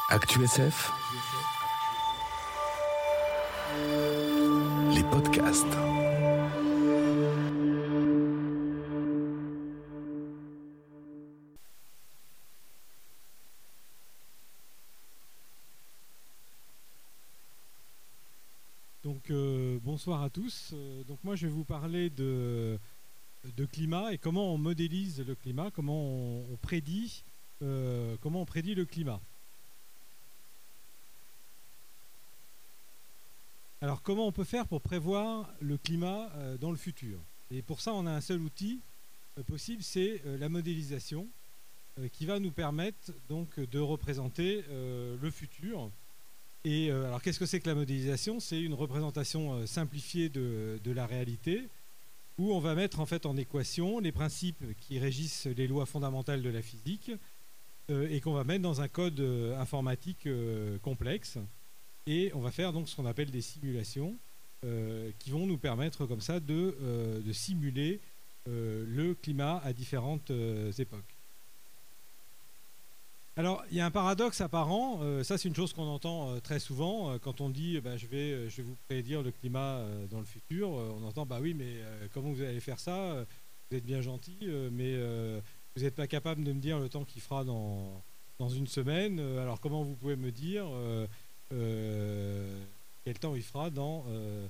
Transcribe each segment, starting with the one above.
ActuSF, les podcasts. Donc bonsoir à tous. Donc moi je vais vous parler de climat et comment on modélise le climat, comment on prédit le climat. Alors comment on peut faire pour prévoir le climat dans le futur? Et pour ça on a un seul outil possible, c'est la modélisation qui va nous permettre donc de représenter le futur. Et alors qu'est-ce que c'est que la modélisation? C'est une représentation simplifiée de la réalité où on va mettre en fait en équation les principes qui régissent les lois fondamentales de la physique et qu'on va mettre dans un code informatique complexe. Et on va faire donc ce qu'on appelle des simulations qui vont nous permettre comme ça de simuler le climat à différentes époques. Alors, il y a un paradoxe apparent, ça c'est une chose qu'on entend très souvent quand on dit je vais vous prédire le climat dans le futur. On entend oui, mais comment vous allez faire ça? Vous êtes bien gentil, mais vous n'êtes pas capable de me dire le temps qu'il fera dans une semaine. Alors comment vous pouvez me dire quel temps il fera dans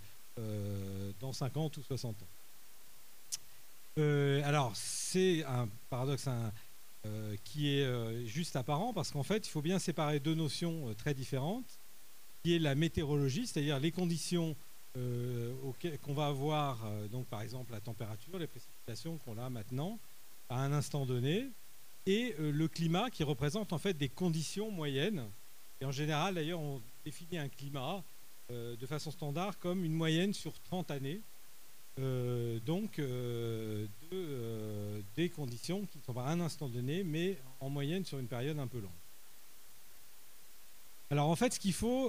50 ou 60 ans? Alors, c'est un paradoxe qui est juste apparent parce qu'en fait, il faut bien séparer deux notions très différentes, qui est la météorologie, c'est-à-dire les conditions qu'on va avoir, donc par exemple la température, les précipitations qu'on a maintenant à un instant donné, et le climat qui représente en fait des conditions moyennes. Et en général, d'ailleurs, on définit un climat de façon standard comme une moyenne sur 30 années. Des conditions qui ne sont pas à un instant donné, mais en moyenne sur une période un peu longue. Alors en fait, ce qu'il faut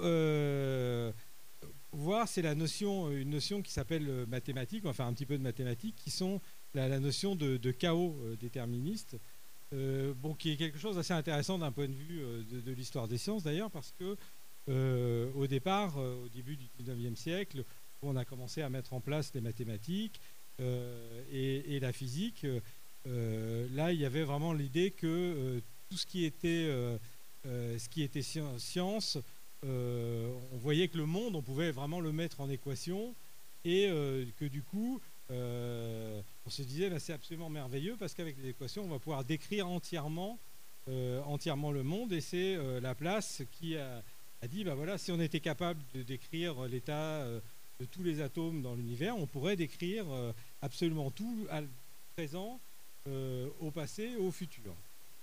voir, c'est une notion qui s'appelle mathématique, on va faire un petit peu de mathématiques, qui sont la notion de chaos déterministe, qui est quelque chose d'assez intéressant d'un point de vue de l'histoire des sciences d'ailleurs, parce que au départ, au début du 19e siècle, on a commencé à mettre en place les mathématiques et la physique. Là, il y avait vraiment l'idée que tout ce qui était science, on voyait que le monde, on pouvait vraiment le mettre en équation et que du coup, on se disait c'est absolument merveilleux parce qu'avec les équations, on va pouvoir décrire entièrement le monde et c'est Laplace qui a dit si on était capable de décrire l'état de tous les atomes dans l'univers, on pourrait décrire absolument tout à présent, au passé, au futur.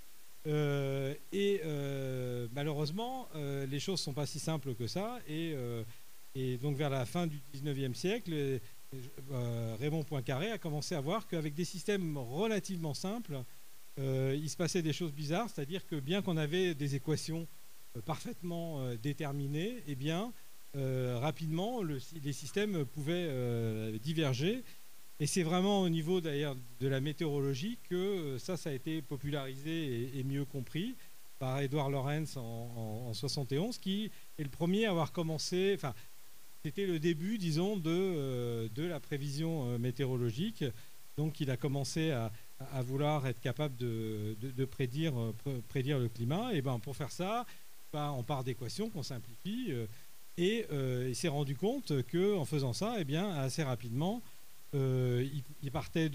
Malheureusement, les choses ne sont pas si simples que ça. Et donc vers la fin du 19e siècle, Raymond Poincaré a commencé à voir qu'avec des systèmes relativement simples, il se passait des choses bizarres, c'est-à-dire que bien qu'on avait des équations parfaitement déterminées, rapidement, les systèmes pouvaient diverger. Et c'est vraiment au niveau d'ailleurs de la météorologie que ça a été popularisé et mieux compris par Edward Lorenz en 71, qui est le premier à avoir commencé, c'était le début, disons, de la prévision météorologique. Donc il a commencé à vouloir être capable de prédire le climat. Et pour faire ça, on part d'équations qu'on simplifie. Et il s'est rendu compte qu'en faisant ça, assez rapidement, il partait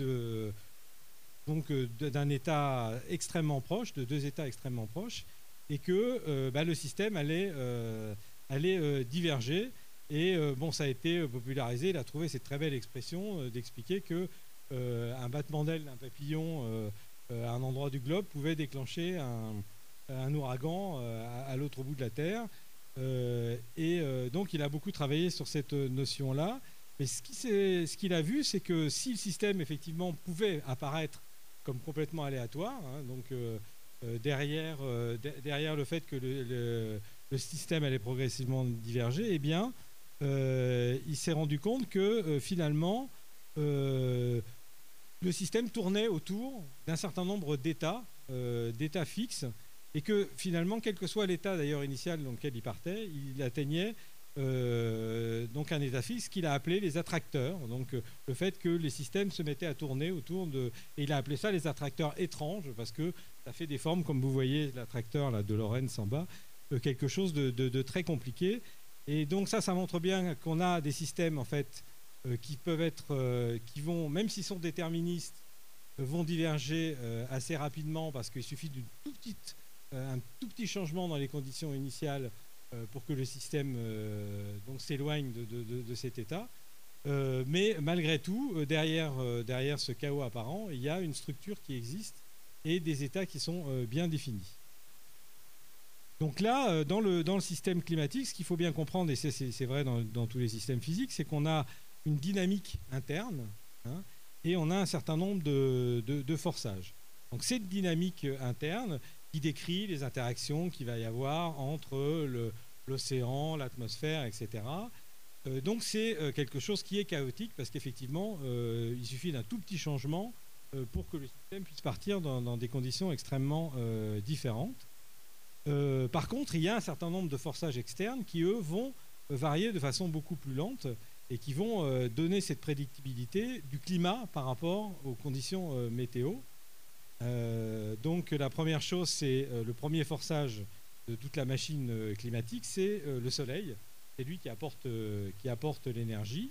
d'un état extrêmement proche, de deux états extrêmement proches, et que le système allait diverger. Et ça a été popularisé. Il a trouvé cette très belle expression d'expliquer que un battement d'aile d'un papillon à un endroit du globe pouvait déclencher un ouragan à l'autre bout de la Terre. Donc il a beaucoup travaillé sur cette notion-là. Mais ce qu'il a vu, c'est que si le système effectivement pouvait apparaître comme complètement aléatoire, derrière le fait que le système allait progressivement diverger, il s'est rendu compte que finalement le système tournait autour d'un certain nombre d'états fixes et que finalement, quel que soit l'état d'ailleurs initial dans lequel il partait, il atteignait donc un état fixe qu'il a appelé les attracteurs. Donc le fait que les systèmes se mettaient à tourner autour de... Et il a appelé ça les attracteurs étranges, parce que ça fait des formes, comme vous voyez l'attracteur là, de Lorentz en bas, quelque chose de très compliqué. Et donc ça montre bien qu'on a des systèmes en fait qui peuvent être, qui vont, même s'ils sont déterministes, vont diverger assez rapidement, parce qu'il suffit un tout petit changement dans les conditions initiales pour que le système donc s'éloigne de cet état. Mais malgré tout, derrière ce chaos apparent, il y a une structure qui existe et des états qui sont bien définis. Donc là, dans le système climatique, ce qu'il faut bien comprendre, et c'est vrai dans tous les systèmes physiques, c'est qu'on a une dynamique interne, hein, et on a un certain nombre de forçages. Donc cette dynamique interne qui décrit les interactions qu'il va y avoir entre l'océan, l'atmosphère, etc. Donc c'est quelque chose qui est chaotique, parce qu'effectivement, il suffit d'un tout petit changement pour que le système puisse partir dans des conditions extrêmement différentes. Par contre, il y a un certain nombre de forçages externes qui, eux, vont varier de façon beaucoup plus lente et qui vont donner cette prédictibilité du climat par rapport aux conditions météo. Donc la première chose, c'est le premier forçage de toute la machine climatique, c'est le soleil. C'est lui qui apporte l'énergie.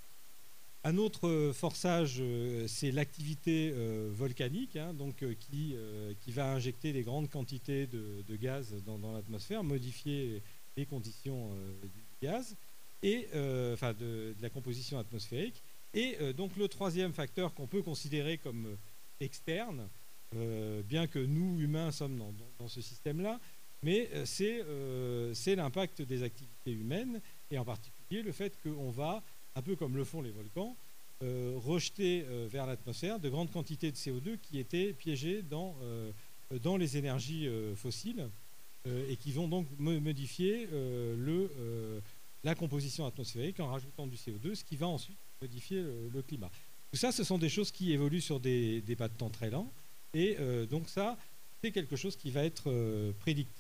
Un autre forçage, c'est l'activité volcanique, hein, donc, qui va injecter des grandes quantités de gaz dans l'atmosphère, modifier les conditions du gaz, et enfin de la composition atmosphérique. Et donc le troisième facteur qu'on peut considérer comme externe, bien que nous, humains, sommes dans ce système-là, mais c'est l'impact des activités humaines, et en particulier le fait qu'on va, un peu comme le font les volcans, rejeter vers l'atmosphère de grandes quantités de CO2 qui étaient piégées dans les énergies fossiles, et qui vont donc modifier la composition atmosphérique en rajoutant du CO2, ce qui va ensuite modifier le climat. Tout ça, ce sont des choses qui évoluent sur des pas de temps très lents, et donc ça, c'est quelque chose qui va être prédictif.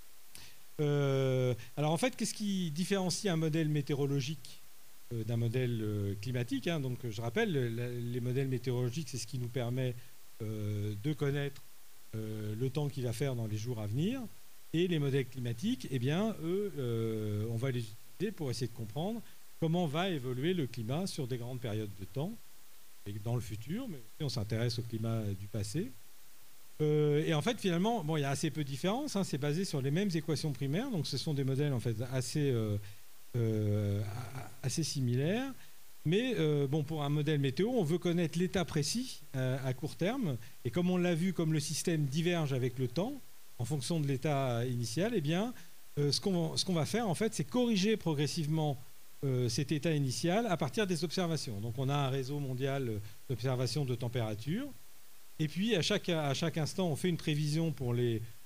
Alors en fait, qu'est-ce qui différencie un modèle météorologique d'un modèle climatique, hein? Donc je rappelle, les modèles météorologiques, c'est ce qui nous permet de connaître le temps qu'il va faire dans les jours à venir, et les modèles climatiques, eh bien, eux, on va les utiliser pour essayer de comprendre comment va évoluer le climat sur des grandes périodes de temps, et dans le futur, mais aussi on s'intéresse au climat du passé. Et en fait, finalement, bon, il y a assez peu de différence, hein, c'est basé sur les mêmes équations primaires, donc ce sont des modèles en fait assez similaires. Mais bon, pour un modèle météo, on veut connaître l'état précis à court terme, et comme on l'a vu, comme le système diverge avec le temps, en fonction de l'état initial, eh bien, ce qu'on va faire, en fait, c'est corriger progressivement cet état initial à partir des observations. Donc on a un réseau mondial d'observation de température, et puis à chaque instant, on fait une prévision pour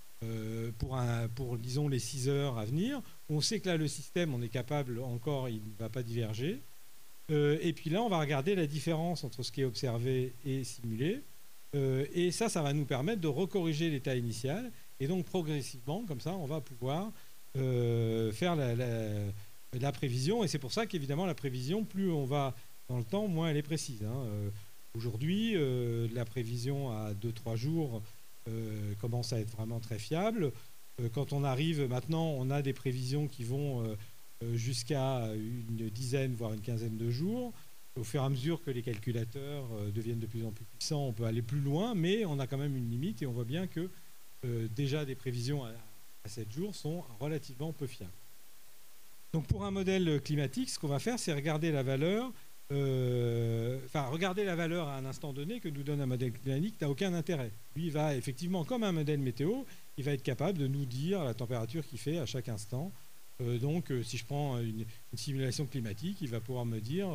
disons, les 6 heures à venir. On sait que là, le système, on est capable encore, il ne va pas diverger. Et puis là, on va regarder la différence entre ce qui est observé et simulé. Et ça va nous permettre de recorriger l'état initial. Et donc, progressivement, comme ça, on va pouvoir faire la prévision. Et c'est pour ça qu'évidemment, la prévision, plus on va dans le temps, moins elle est précise, hein. Aujourd'hui, la prévision à 2-3 jours commence à être vraiment très fiable. Quand on arrive maintenant, on a des prévisions qui vont jusqu'à une dizaine, voire une quinzaine de jours. Au fur et à mesure que les calculateurs deviennent de plus en plus puissants, on peut aller plus loin, mais on a quand même une limite, et on voit bien que déjà des prévisions à 7 jours sont relativement peu fiables. Donc pour un modèle climatique, ce qu'on va faire, c'est regarder la valeur. Regarder la valeur à un instant donné que nous donne un modèle climatique n'a aucun intérêt. Lui, il va effectivement, comme un modèle météo, il va être capable de nous dire la température qu'il fait à chaque instant. Donc, si je prends une simulation climatique, il va pouvoir me dire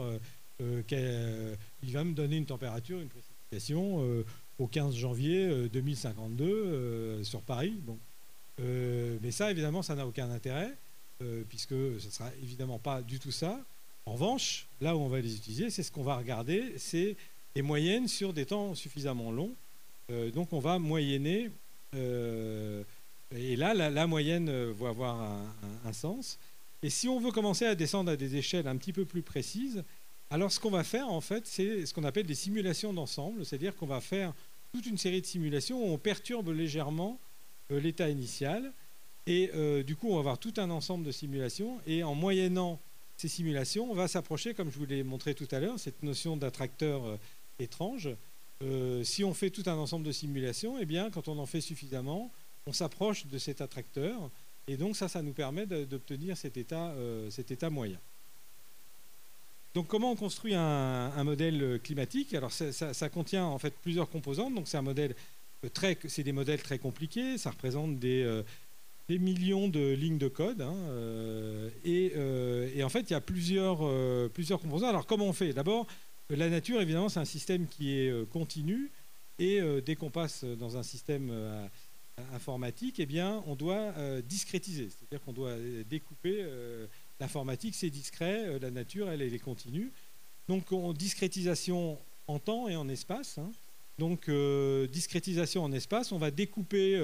il va me donner une température, une précipitation au 15 janvier 2052 sur Paris. Bon. Mais ça, évidemment, ça n'a aucun intérêt, puisque ce ne sera évidemment pas du tout ça. En revanche, là où on va les utiliser, c'est ce qu'on va regarder, c'est les moyennes sur des temps suffisamment longs. Donc on va moyenner Et là, la moyenne va avoir un sens. Et si on veut commencer à descendre à des échelles un petit peu plus précises, alors ce qu'on va faire, en fait, c'est ce qu'on appelle des simulations d'ensemble, c'est-à-dire qu'on va faire toute une série de simulations où on perturbe légèrement l'état initial. Et du coup, on va avoir tout un ensemble de simulations. Et en moyennant ces simulations, on va s'approcher, comme je vous l'ai montré tout à l'heure, cette notion d'attracteur étrange. Si on fait tout un ensemble de simulations, eh bien, quand on en fait suffisamment, on s'approche de cet attracteur. Et donc ça nous permet d'obtenir cet état moyen. Donc comment on construit un modèle climatique? Alors ça contient en fait plusieurs composantes. Donc c'est un modèle c'est des modèles très compliqués. Ça représente des millions de lignes de code. Hein, et en fait il y a plusieurs composantes. Alors comment on fait? D'abord, la nature évidemment c'est un système qui est continu. Et dès qu'on passe dans un système informatique, eh bien, on doit discrétiser, c'est-à-dire qu'on doit découper. L'informatique, c'est discret, la nature, elle est continue. Donc, discrétisation en temps et en espace. Hein. Donc, discrétisation en espace, on va découper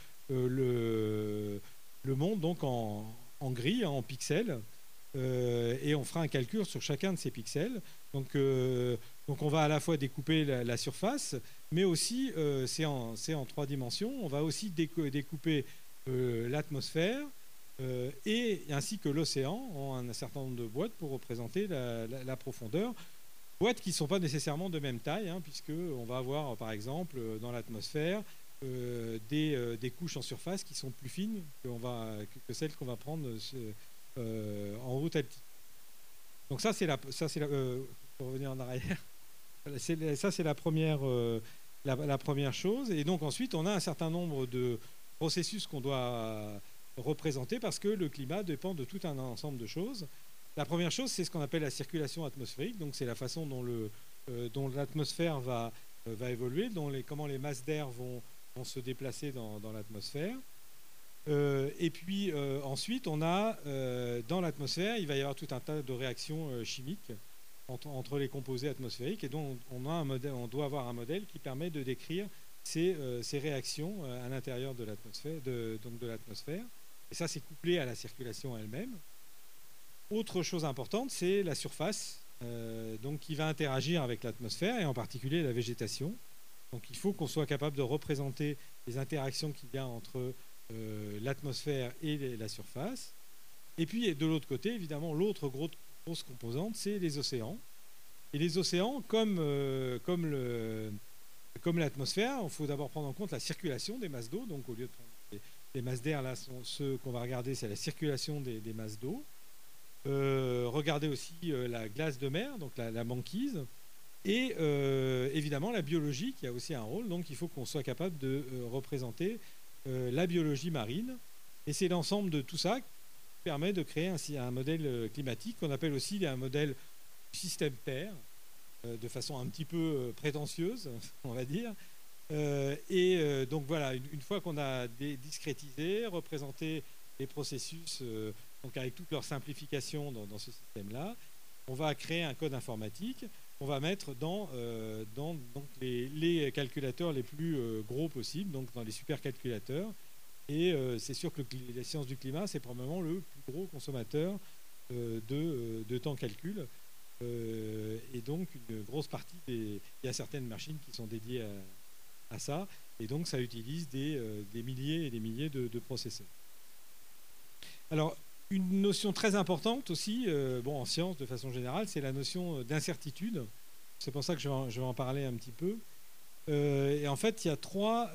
le monde donc en grilles, en pixels, et on fera un calcul sur chacun de ces pixels. Donc on va à la fois découper la surface, mais aussi, c'est en 3 dimensions, on va aussi découper l'atmosphère, et ainsi que l'océan en un certain nombre de boîtes pour représenter la profondeur. Boîtes qui ne sont pas nécessairement de même taille, hein, puisqu'on va avoir, par exemple, dans l'atmosphère, des couches en surface qui sont plus fines que celles qu'on va prendre en haute altitude. Donc ça, c'est pour revenir en arrière, ça c'est la première chose. Et donc ensuite, on a un certain nombre de processus qu'on doit représenter parce que le climat dépend de tout un ensemble de choses. La première chose, c'est ce qu'on appelle la circulation atmosphérique. Donc c'est la façon dont l'atmosphère va évoluer, comment les masses d'air vont se déplacer dans l'atmosphère. Et puis ensuite, on a dans l'atmosphère, il va y avoir tout un tas de réactions chimiques entre les composés atmosphériques, et donc on doit avoir un modèle qui permet de décrire ces réactions à l'intérieur de l'atmosphère. Et ça, c'est couplé à la circulation elle-même. Autre chose importante, c'est la surface, donc qui va interagir avec l'atmosphère et en particulier la végétation. Donc il faut qu'on soit capable de représenter les interactions qu'il y a entre l'atmosphère et la surface. Et puis de l'autre côté, évidemment, l'autre grosse composante, c'est les océans. Et les océans, comme l'atmosphère, il faut d'abord prendre en compte la circulation des masses d'eau. Donc au lieu de prendre les masses d'air, là, ceux qu'on va regarder, c'est la circulation des masses d'eau. Regardez aussi la glace de mer, donc la banquise. Et évidemment la biologie qui a aussi un rôle. Donc il faut qu'on soit capable de représenter la biologie marine. Et c'est l'ensemble de tout ça qui permet de créer un modèle climatique qu'on appelle aussi un modèle du système Terre, de façon un petit peu prétentieuse, on va dire. Donc voilà, une fois qu'on a discrétisé, représenté les processus donc avec toute leur simplification dans ce système-là, on va créer un code informatique qu'on va mettre dans les calculateurs les plus gros possibles, donc dans les supercalculateurs. Et c'est sûr que les sciences du climat, c'est probablement le plus gros consommateur de temps calcul. Et donc, une grosse partie il y a certaines machines qui sont dédiées à ça. Et donc, ça utilise des milliers et des milliers de processeurs. Alors, une notion très importante aussi, en sciences de façon générale, c'est la notion d'incertitude. C'est pour ça que je vais en parler un petit peu. Et en fait, il y a trois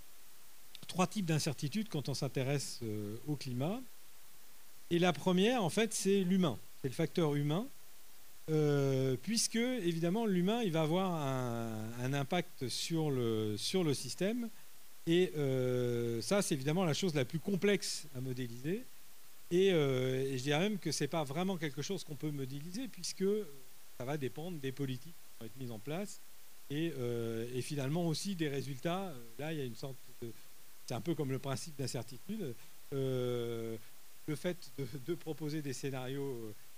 types d'incertitudes quand on s'intéresse au climat. Et la première, en fait, c'est l'humain. C'est le facteur humain. Puisque, évidemment, l'humain, il va avoir un impact sur le système. Et ça, c'est évidemment la chose la plus complexe à modéliser. Et je dirais même que ce n'est pas vraiment quelque chose qu'on peut modéliser, puisque ça va dépendre des politiques qui vont être mises en place et finalement aussi des résultats. Là, il y a une sorte de... C'est un peu comme le principe d'incertitude. Le fait de proposer des scénarios,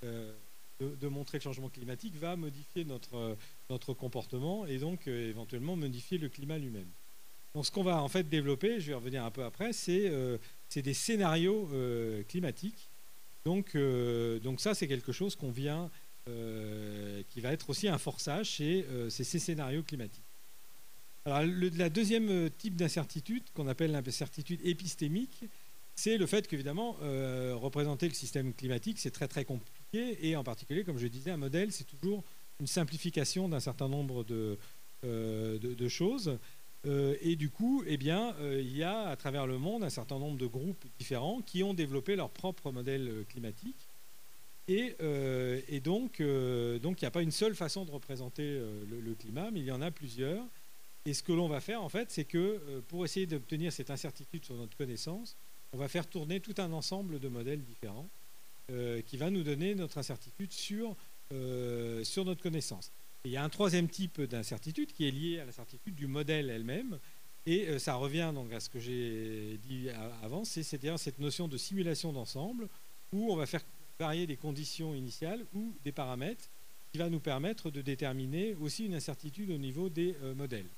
de montrer le changement climatique va modifier notre comportement et donc éventuellement modifier le climat lui-même. Donc ce qu'on va en fait développer, je vais revenir un peu après, c'est des scénarios climatiques. Donc ça, c'est quelque chose qu'on vient, qui va être aussi un forçage, c'est ces scénarios climatiques. Alors, la deuxième type d'incertitude, qu'on appelle l'incertitude épistémique, c'est le fait qu'évidemment, représenter le système climatique, c'est très très compliqué, et en particulier, comme je disais, un modèle, c'est toujours une simplification d'un certain nombre de choses. Et du coup, eh bien, il y a à travers le monde un certain nombre de groupes différents qui ont développé leur propre modèle climatique. Et donc, il n'y a pas une seule façon de représenter le climat, mais il y en a plusieurs. Et ce que l'on va faire, en fait, c'est que pour essayer d'obtenir cette incertitude sur notre connaissance, on va faire tourner tout un ensemble de modèles différents qui va nous donner notre incertitude sur notre connaissance. Et il y a un troisième type d'incertitude qui est lié à l'incertitude du modèle elle-même. Et ça revient donc à ce que j'ai dit avant, c'est-à-dire cette notion de simulation d'ensemble où on va faire varier des conditions initiales ou des paramètres qui va nous permettre de déterminer aussi une incertitude au niveau des modèles.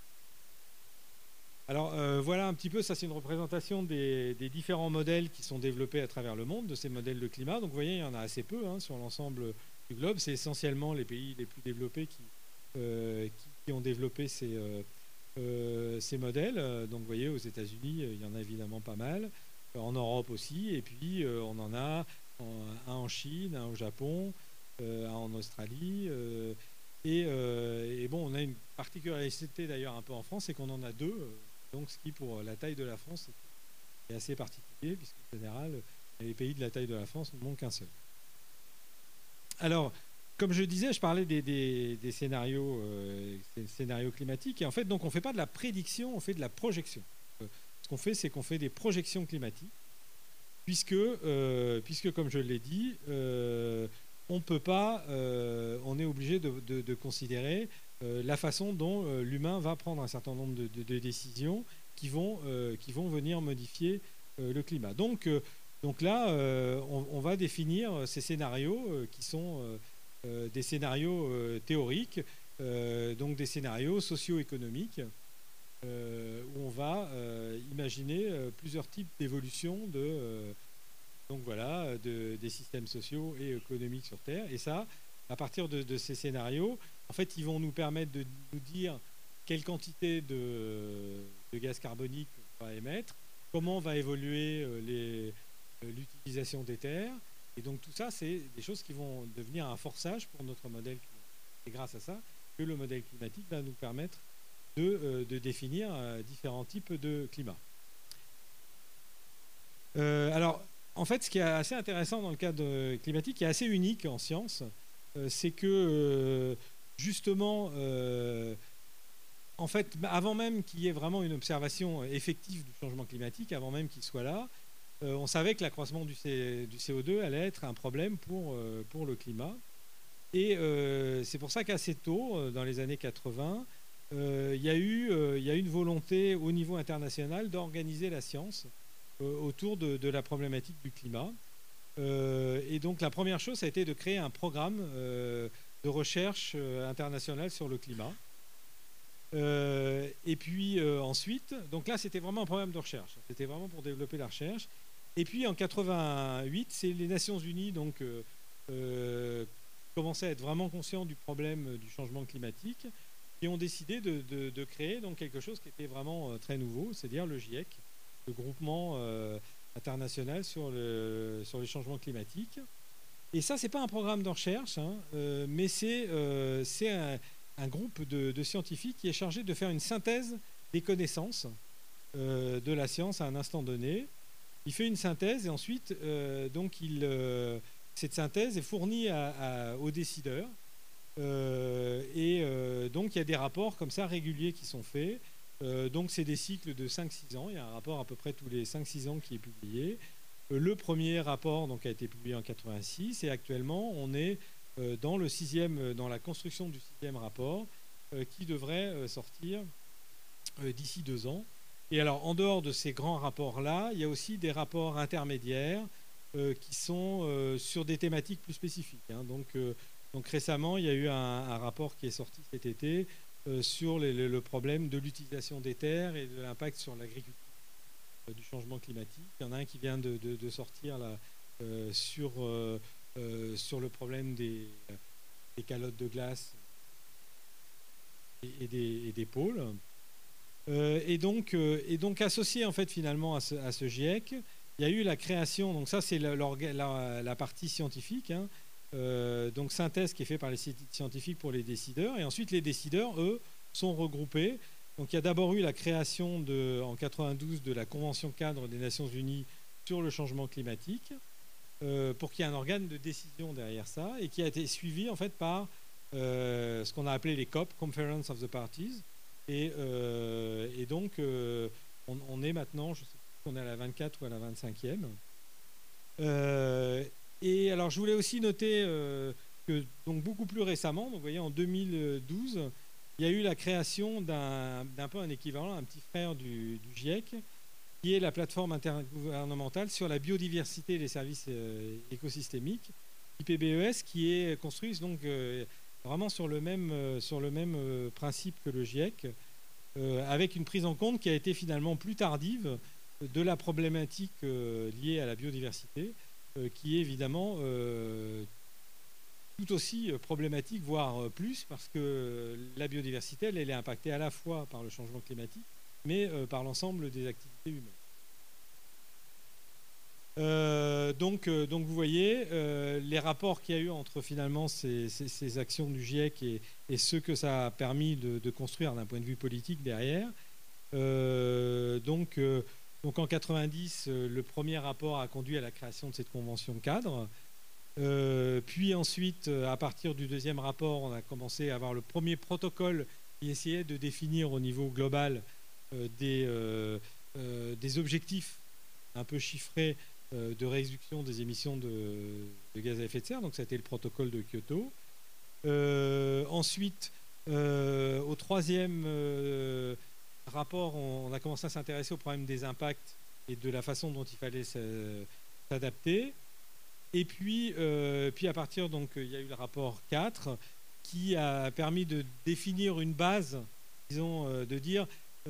Alors voilà un petit peu, ça c'est une représentation des différents modèles qui sont développés à travers le monde, de ces modèles de climat. Donc vous voyez, il y en a assez peu sur l'ensemble du globe. C'est essentiellement les pays les plus développés qui ont développé ces modèles. Donc vous voyez, aux États-Unis, il y en a évidemment pas mal. En Europe aussi. Et puis on en a un en Chine, un au Japon, un en Australie. Et bon, on a une particularité d'ailleurs un peu en France, c'est qu'on en a deux. Donc, ce qui, pour la taille de la France, est assez particulier, puisqu'en général, les pays de la taille de la France n'en ont qu'un seul. Alors, comme je disais, je parlais des scénarios climatiques. Et en fait, donc, on ne fait pas de la prédiction, on fait de la projection. Ce qu'on fait, c'est qu'on fait des projections climatiques, puisque comme je l'ai dit, on ne peut pas, on est obligé de considérer la façon dont l'humain va prendre un certain nombre de décisions qui vont venir modifier le climat. Donc là, on va définir ces scénarios qui sont des scénarios théoriques, donc des scénarios socio-économiques, où on va imaginer plusieurs types d'évolution des systèmes sociaux et économiques sur Terre. Et ça, à partir de ces scénarios, en fait, ils vont nous permettre de nous dire quelle quantité de gaz carbonique on va émettre, comment va évoluer l'utilisation des terres. Et donc tout ça, c'est des choses qui vont devenir un forçage pour notre modèle climatique. Et grâce à ça, que le modèle climatique va nous permettre de définir différents types de climat. Alors, en fait, ce qui est assez intéressant dans le cadre climatique, qui est assez unique en science, c'est que justement, en fait, avant même qu'il y ait vraiment une observation effective du changement climatique, avant même qu'il soit là, on savait que l'accroissement du CO2 allait être un problème pour le climat. Et c'est pour ça qu'assez tôt, dans les années 80, il y a eu une volonté au niveau international d'organiser la science autour de la problématique du climat. Et donc la première chose, ça a été de créer un programme de recherche internationale sur le climat. Et puis ensuite, donc là c'était vraiment un programme de recherche, c'était vraiment pour développer la recherche. Et puis en 88, c'est les Nations Unies donc commençaient à être vraiment conscients du problème du changement climatique et ont décidé de créer donc quelque chose qui était vraiment très nouveau, c'est-à-dire le GIEC, le groupement international sur les changements climatiques. Et ça, c'est pas un programme de recherche, mais c'est un groupe de scientifiques qui est chargé de faire une synthèse des connaissances de la science à un instant donné. Il fait une synthèse et ensuite, cette synthèse est fournie aux décideurs. Donc, il y a des rapports comme ça réguliers qui sont faits. Donc, c'est des cycles de 5-6 ans. Il y a un rapport à peu près tous les 5-6 ans qui est publié. Le premier rapport donc, a été publié en 86 et actuellement, on est dans la construction du 6e rapport qui devrait sortir d'ici 2 ans. Et alors, en dehors de ces grands rapports-là, il y a aussi des rapports intermédiaires qui sont sur des thématiques plus spécifiques. Donc récemment, il y a eu un rapport qui est sorti cet été sur le problème de l'utilisation des terres et de l'impact sur l'agriculture du changement climatique. Il y en a un qui vient de sortir là, sur le problème des calottes de glace et des pôles. Et donc associé en fait finalement à ce GIEC, il y a eu la création, donc ça c'est la partie scientifique, hein, donc synthèse qui est faite par les scientifiques pour les décideurs, et ensuite les décideurs, eux, sont regroupés. Donc il y a d'abord eu la création en 92 de la Convention cadre des Nations Unies sur le changement climatique, pour qu'il y ait un organe de décision derrière ça, et qui a été suivi en fait par ce qu'on a appelé les COP, Conference of the Parties, et donc on est maintenant, je sais plus, on est à la 24 ou à la 25e. Et alors je voulais aussi noter que donc beaucoup plus récemment, donc vous voyez en 2012, il y a eu la création d'un peu un équivalent, un petit frère du GIEC, qui est la plateforme intergouvernementale sur la biodiversité et les services écosystémiques, IPBES, qui est construite donc vraiment sur le même principe que le GIEC, avec une prise en compte qui a été finalement plus tardive de la problématique liée à la biodiversité, qui est évidemment tout aussi problématique, voire plus, parce que la biodiversité, elle est impactée à la fois par le changement climatique, mais par l'ensemble des activités humaines. Donc vous voyez les rapports qu'il y a eu entre finalement ces actions du GIEC et ce que ça a permis de construire d'un point de vue politique derrière. Donc en 90, le premier rapport a conduit à la création de cette convention cadre. Puis ensuite, à partir du deuxième rapport, on a commencé à avoir le premier protocole qui essayait de définir au niveau global des objectifs un peu chiffrés de réduction des émissions de gaz à effet de serre. Donc ça a été le protocole de Kyoto. Ensuite, au troisième rapport, on a commencé à s'intéresser au problème des impacts et de la façon dont il fallait s'adapter. Et puis à partir, donc, il y a eu le rapport 4 qui a permis de définir une base, disons, de dire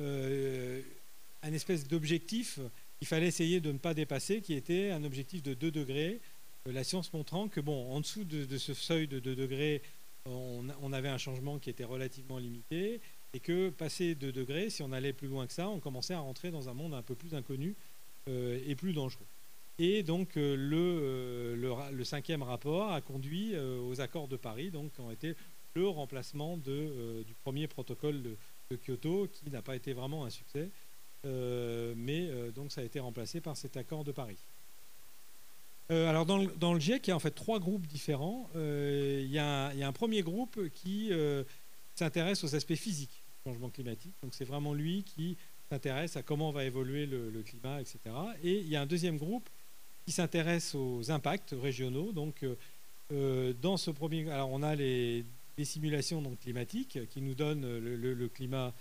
un espèce d'objectif qu'il fallait essayer de ne pas dépasser, qui était un objectif de 2 degrés. La science montrant que, bon, en dessous de ce seuil de 2 degrés, on avait un changement qui était relativement limité, et que, passé 2 degrés, si on allait plus loin que ça, on commençait à rentrer dans un monde un peu plus inconnu et plus dangereux. Et donc le cinquième rapport a conduit aux accords de Paris, donc qui ont été le remplacement du premier protocole de Kyoto, qui n'a pas été vraiment un succès, mais donc ça a été remplacé par cet accord de Paris. Alors dans le GIEC, il y a en fait 3 groupes différents. Il y a un premier groupe qui s'intéresse aux aspects physiques du changement climatique. Donc c'est vraiment lui qui s'intéresse à comment va évoluer le climat, etc. Et il y a un deuxième groupe qui s'intéresse aux impacts régionaux. Donc, dans ce premier, alors on a des simulations donc, climatiques qui nous donnent le climat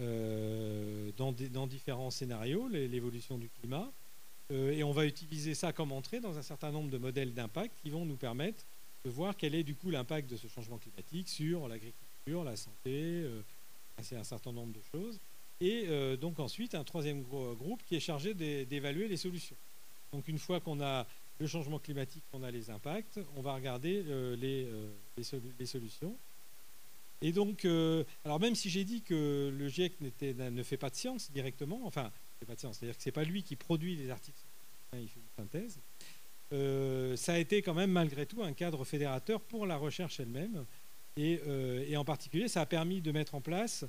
dans différents scénarios, l'évolution du climat. Et on va utiliser ça comme entrée dans un certain nombre de modèles d'impact qui vont nous permettre de voir quel est du coup l'impact de ce changement climatique sur l'agriculture, la santé, c'est un certain nombre de choses. Et donc ensuite, un troisième groupe qui est chargé d'évaluer les solutions. Donc une fois qu'on a le changement climatique, qu'on a les impacts, on va regarder les solutions. Et donc, alors même si j'ai dit que le GIEC ne fait pas de science directement, enfin, il fait pas de science, c'est-à-dire que ce n'est pas lui qui produit les articles, il fait une synthèse, ça a été quand même malgré tout un cadre fédérateur pour la recherche elle-même. Et en particulier, ça a permis de mettre en place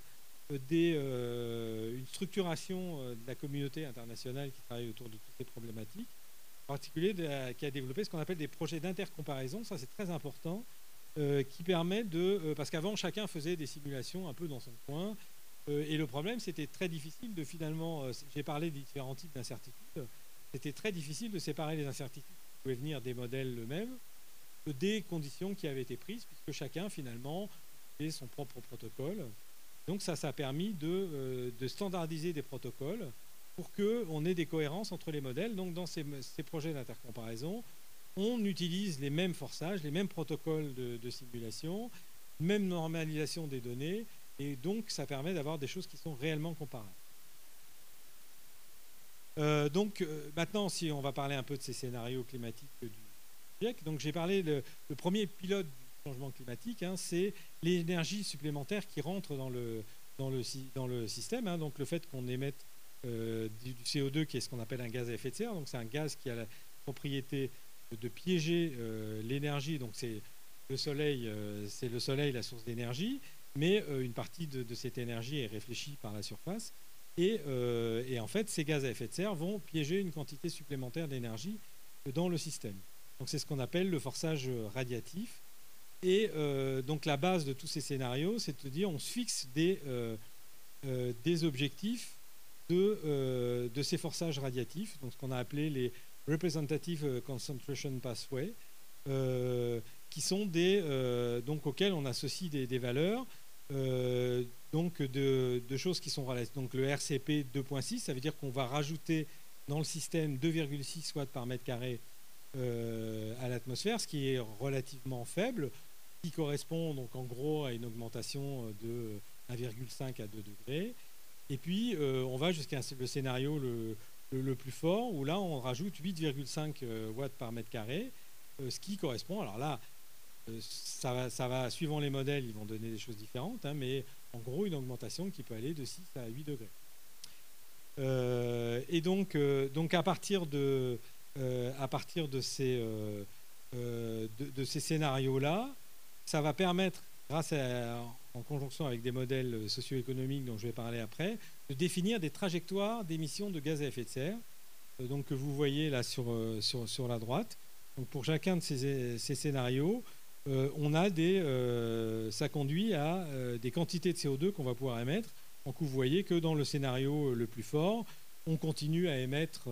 une structuration de la communauté internationale qui travaille autour de toutes ces problématiques, en particulier qui a développé ce qu'on appelle des projets d'intercomparaison. Ça, c'est très important, qui permet parce qu'avant, chacun faisait des simulations un peu dans son coin, et le problème, c'était très difficile de finalement, j'ai parlé des différents types d'incertitudes, c'était très difficile de séparer les incertitudes qui pouvaient venir des modèles eux-mêmes des conditions qui avaient été prises, puisque chacun, finalement, fait son propre protocole. Donc ça a permis de standardiser des protocoles pour qu'on ait des cohérences entre les modèles. Donc dans ces projets d'intercomparaison, on utilise les mêmes forçages, les mêmes protocoles de simulation, même normalisation des données, Et donc, ça permet d'avoir des choses qui sont réellement comparables. Maintenant, si on va parler un peu de ces scénarios climatiques du GIEC, donc j'ai parlé, le premier pilote du changement climatique, hein, c'est l'énergie supplémentaire qui rentre dans le système, hein, donc le fait qu'on émette du CO2 qui est ce qu'on appelle un gaz à effet de serre, donc c'est un gaz qui a la propriété de piéger l'énergie, donc c'est le soleil la source d'énergie, mais une partie de cette énergie est réfléchie par la surface. Et en fait, ces gaz à effet de serre vont piéger une quantité supplémentaire d'énergie dans le système. Donc c'est ce qu'on appelle le forçage radiatif. Et donc la base de tous ces scénarios, c'est de dire on se fixe des objectifs de ces forçages radiatifs, donc ce qu'on a appelé les Representative Concentration Pathway, qui sont donc auxquels on associe des valeurs. Donc de choses qui sont relatives. Donc le RCP 2.6, ça veut dire qu'on va rajouter dans le système 2,6 watts par mètre carré à l'atmosphère, ce qui est relativement faible, qui correspond donc en gros à une augmentation de 1,5 à 2 degrés. Et puis on va jusqu'à le scénario le plus fort, où là on rajoute 8,5 watts par mètre carré, ce qui correspond, alors là, ça va, suivant les modèles, ils vont donner des choses différentes, hein, mais en gros, une augmentation qui peut aller de 6 à 8 degrés. Et donc à partir de ces scénarios-là, ça va permettre, en conjonction avec des modèles socio-économiques dont je vais parler après, de définir des trajectoires d'émissions de gaz à effet de serre, donc que vous voyez là sur la droite. Donc pour chacun de ces scénarios, ça conduit à des quantités de CO2 qu'on va pouvoir émettre. Donc vous voyez que dans le scénario le plus fort, on continue à émettre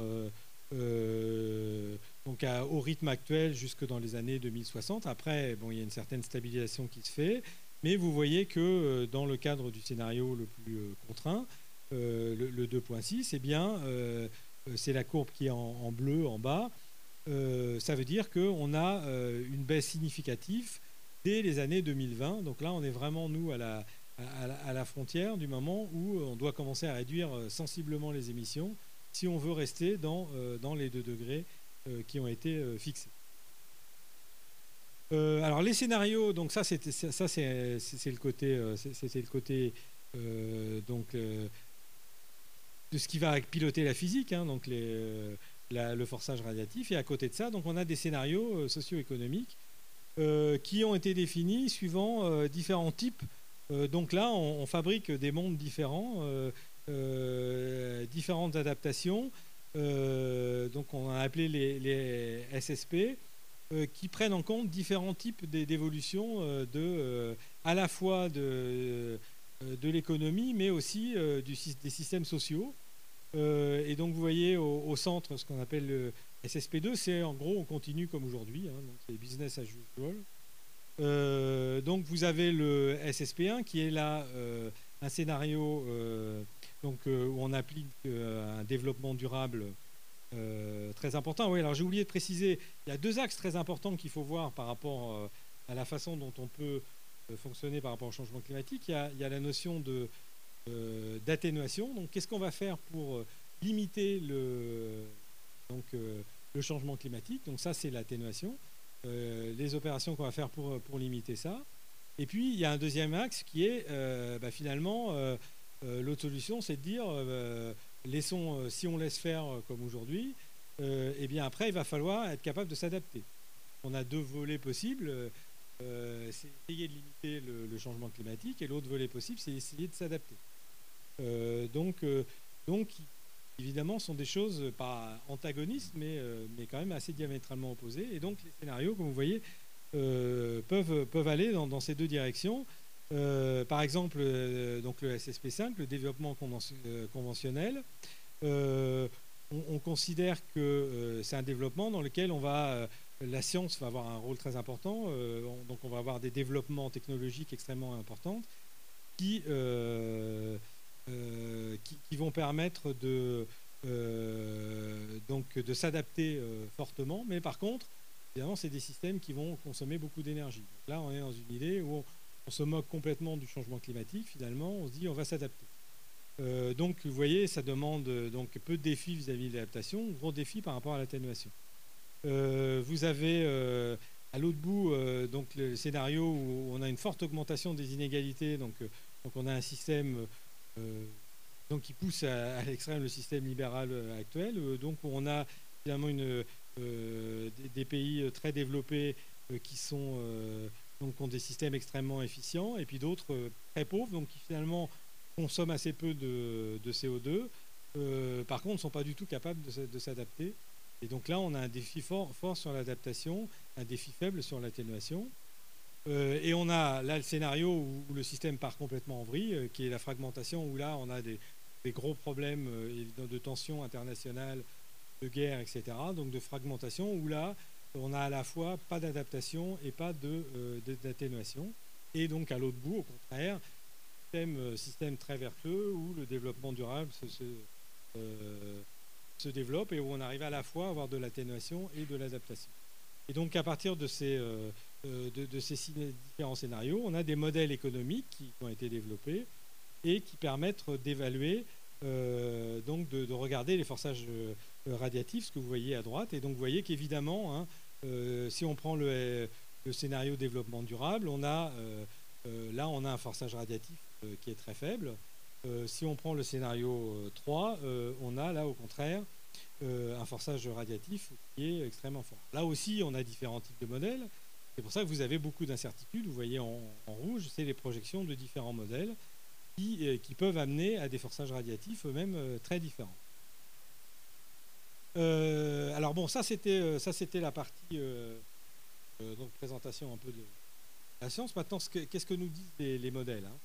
au rythme actuel jusque dans les années 2060. Après, il y a une certaine stabilisation qui se fait, mais vous voyez que dans le cadre du scénario le plus contraint, le 2.6, eh bien, c'est la courbe qui est en bleu en bas. Ça veut dire qu'on a une baisse significative dès les années 2020. Donc là, on est vraiment, nous, à la frontière du moment où on doit commencer à réduire sensiblement les émissions si on veut rester dans les 2 degrés qui ont été fixés. Alors les scénarios, donc ça c'est le côté, de ce qui va piloter la physique, hein, donc le forçage radiatif. Et à côté de ça, donc on a des scénarios socio-économiques qui ont été définis suivant différents types. Donc là, on fabrique des mondes différents, différentes adaptations. Donc on a appelé les SSP, qui prennent en compte différents types d'évolution à la fois de l'économie, mais aussi des systèmes sociaux. Et donc vous voyez au centre ce qu'on appelle le SSP2, c'est en gros on continue comme aujourd'hui, hein, donc c'est business as usual. Donc vous avez le SSP1 qui est là un scénario où on applique un développement durable très important. Oui, alors j'ai oublié de préciser, il y a 2 axes très importants qu'il faut voir par rapport à la façon dont on peut fonctionner par rapport au changement climatique. Il y a la notion d'atténuation. Donc qu'est-ce qu'on va faire pour limiter le changement climatique? Donc ça, c'est l'atténuation. Les opérations qu'on va faire pour limiter ça. Et puis, il y a un deuxième axe qui est finalement, l'autre solution, c'est de dire, si on laisse faire comme aujourd'hui, eh bien après, il va falloir être capable de s'adapter. On a 2 volets possibles. C'est essayer de limiter le changement climatique, et l'autre volet possible, c'est essayer de s'adapter. Donc, évidemment, ce sont des choses pas antagonistes, mais quand même assez diamétralement opposées. Et donc, les scénarios, comme vous voyez, peuvent aller dans ces 2 directions. Par exemple, donc le SSP5, le développement conventionnel, on considère que c'est un développement dans lequel la science va avoir un rôle très important. Donc on va avoir des développements technologiques extrêmement importants qui vont permettre de s'adapter fortement. Mais par contre, évidemment, c'est des systèmes qui vont consommer beaucoup d'énergie. Là, on est dans une idée où on se moque complètement du changement climatique, finalement, on se dit on va s'adapter. Donc, vous voyez, ça demande donc peu de défis vis-à-vis de l'adaptation, gros défis par rapport à l'atténuation. Vous avez à l'autre bout donc le scénario où on a une forte augmentation des inégalités, donc on a un système donc qui pousse à l'extrême le système libéral actuel, donc on a finalement des pays très développés qui sont donc ont des systèmes extrêmement efficients, et puis d'autres très pauvres, donc qui finalement consomment assez peu de CO2, par contre ne sont pas du tout capables de s'adapter. Et donc là, on a un défi fort sur l'adaptation, un défi faible sur l'atténuation. Et on a là le scénario où le système part complètement en vrille, qui est la fragmentation, où là, on a des gros problèmes de tensions internationales, de guerre, etc. Donc de fragmentation, où là, on a à la fois pas d'adaptation et pas d'atténuation. Et donc à l'autre bout, au contraire, système très vertueux, où le développement durable se développe et où on arrive à la fois à avoir de l'atténuation et de l'adaptation. Et donc à partir de ces différents scénarios, on a des modèles économiques qui ont été développés et qui permettent d'évaluer, donc de regarder les forçages radiatifs, ce que vous voyez à droite. Et donc vous voyez qu'évidemment, hein, si on prend le scénario développement durable, là on a un forçage radiatif qui est très faible. Si on prend le scénario 3, on a là au contraire un forçage radiatif qui est extrêmement fort. Là aussi, on a différents types de modèles. C'est pour ça que vous avez beaucoup d'incertitudes. Vous voyez en rouge, c'est les projections de différents modèles qui peuvent amener à des forçages radiatifs eux-mêmes très différents. Alors bon, ça c'était la partie donc présentation un peu de la science. Maintenant, qu'est-ce que nous disent les modèles, hein.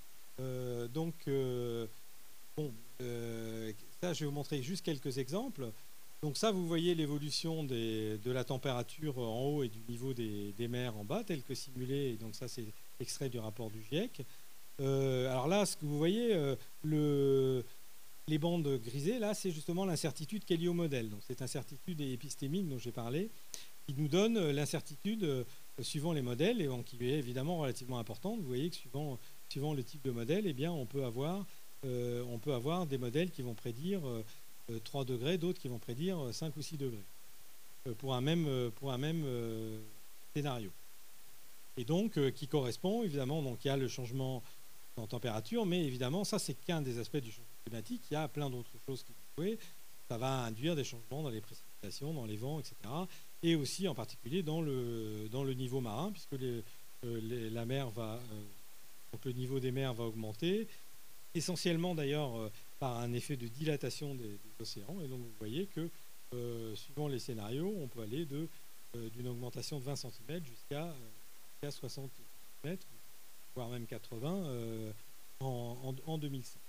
Ça, je vais vous montrer juste quelques exemples. Donc ça, vous voyez l'évolution de la température en haut et du niveau des mers en bas, tel que simulé. Et donc ça, c'est extrait du rapport du GIEC. Alors là, ce que vous voyez, les bandes grisées, là, c'est justement l'incertitude qui est liée au modèle. Donc cette incertitude épistémique dont j'ai parlé, qui nous donne l'incertitude suivant les modèles, et qui est évidemment relativement importante. Vous voyez que suivant le type de modèle, eh bien, on peut avoir des modèles qui vont prédire 3 degrés, d'autres qui vont prédire 5 ou 6 degrés pour un même scénario. Et donc, qui correspond, évidemment, donc il y a le changement en température, mais évidemment, ça, c'est qu'un des aspects du changement climatique. Il y a plein d'autres choses qui vont jouer. Ça va induire des changements dans les précipitations, dans les vents, etc. Et aussi, en particulier, dans le niveau marin, puisque la mer va... donc le niveau des mers va augmenter, essentiellement d'ailleurs par un effet de dilatation des océans. Et donc vous voyez que suivant les scénarios, on peut aller d'une augmentation de 20 cm jusqu'à 60 cm, voire même 80 en 2100.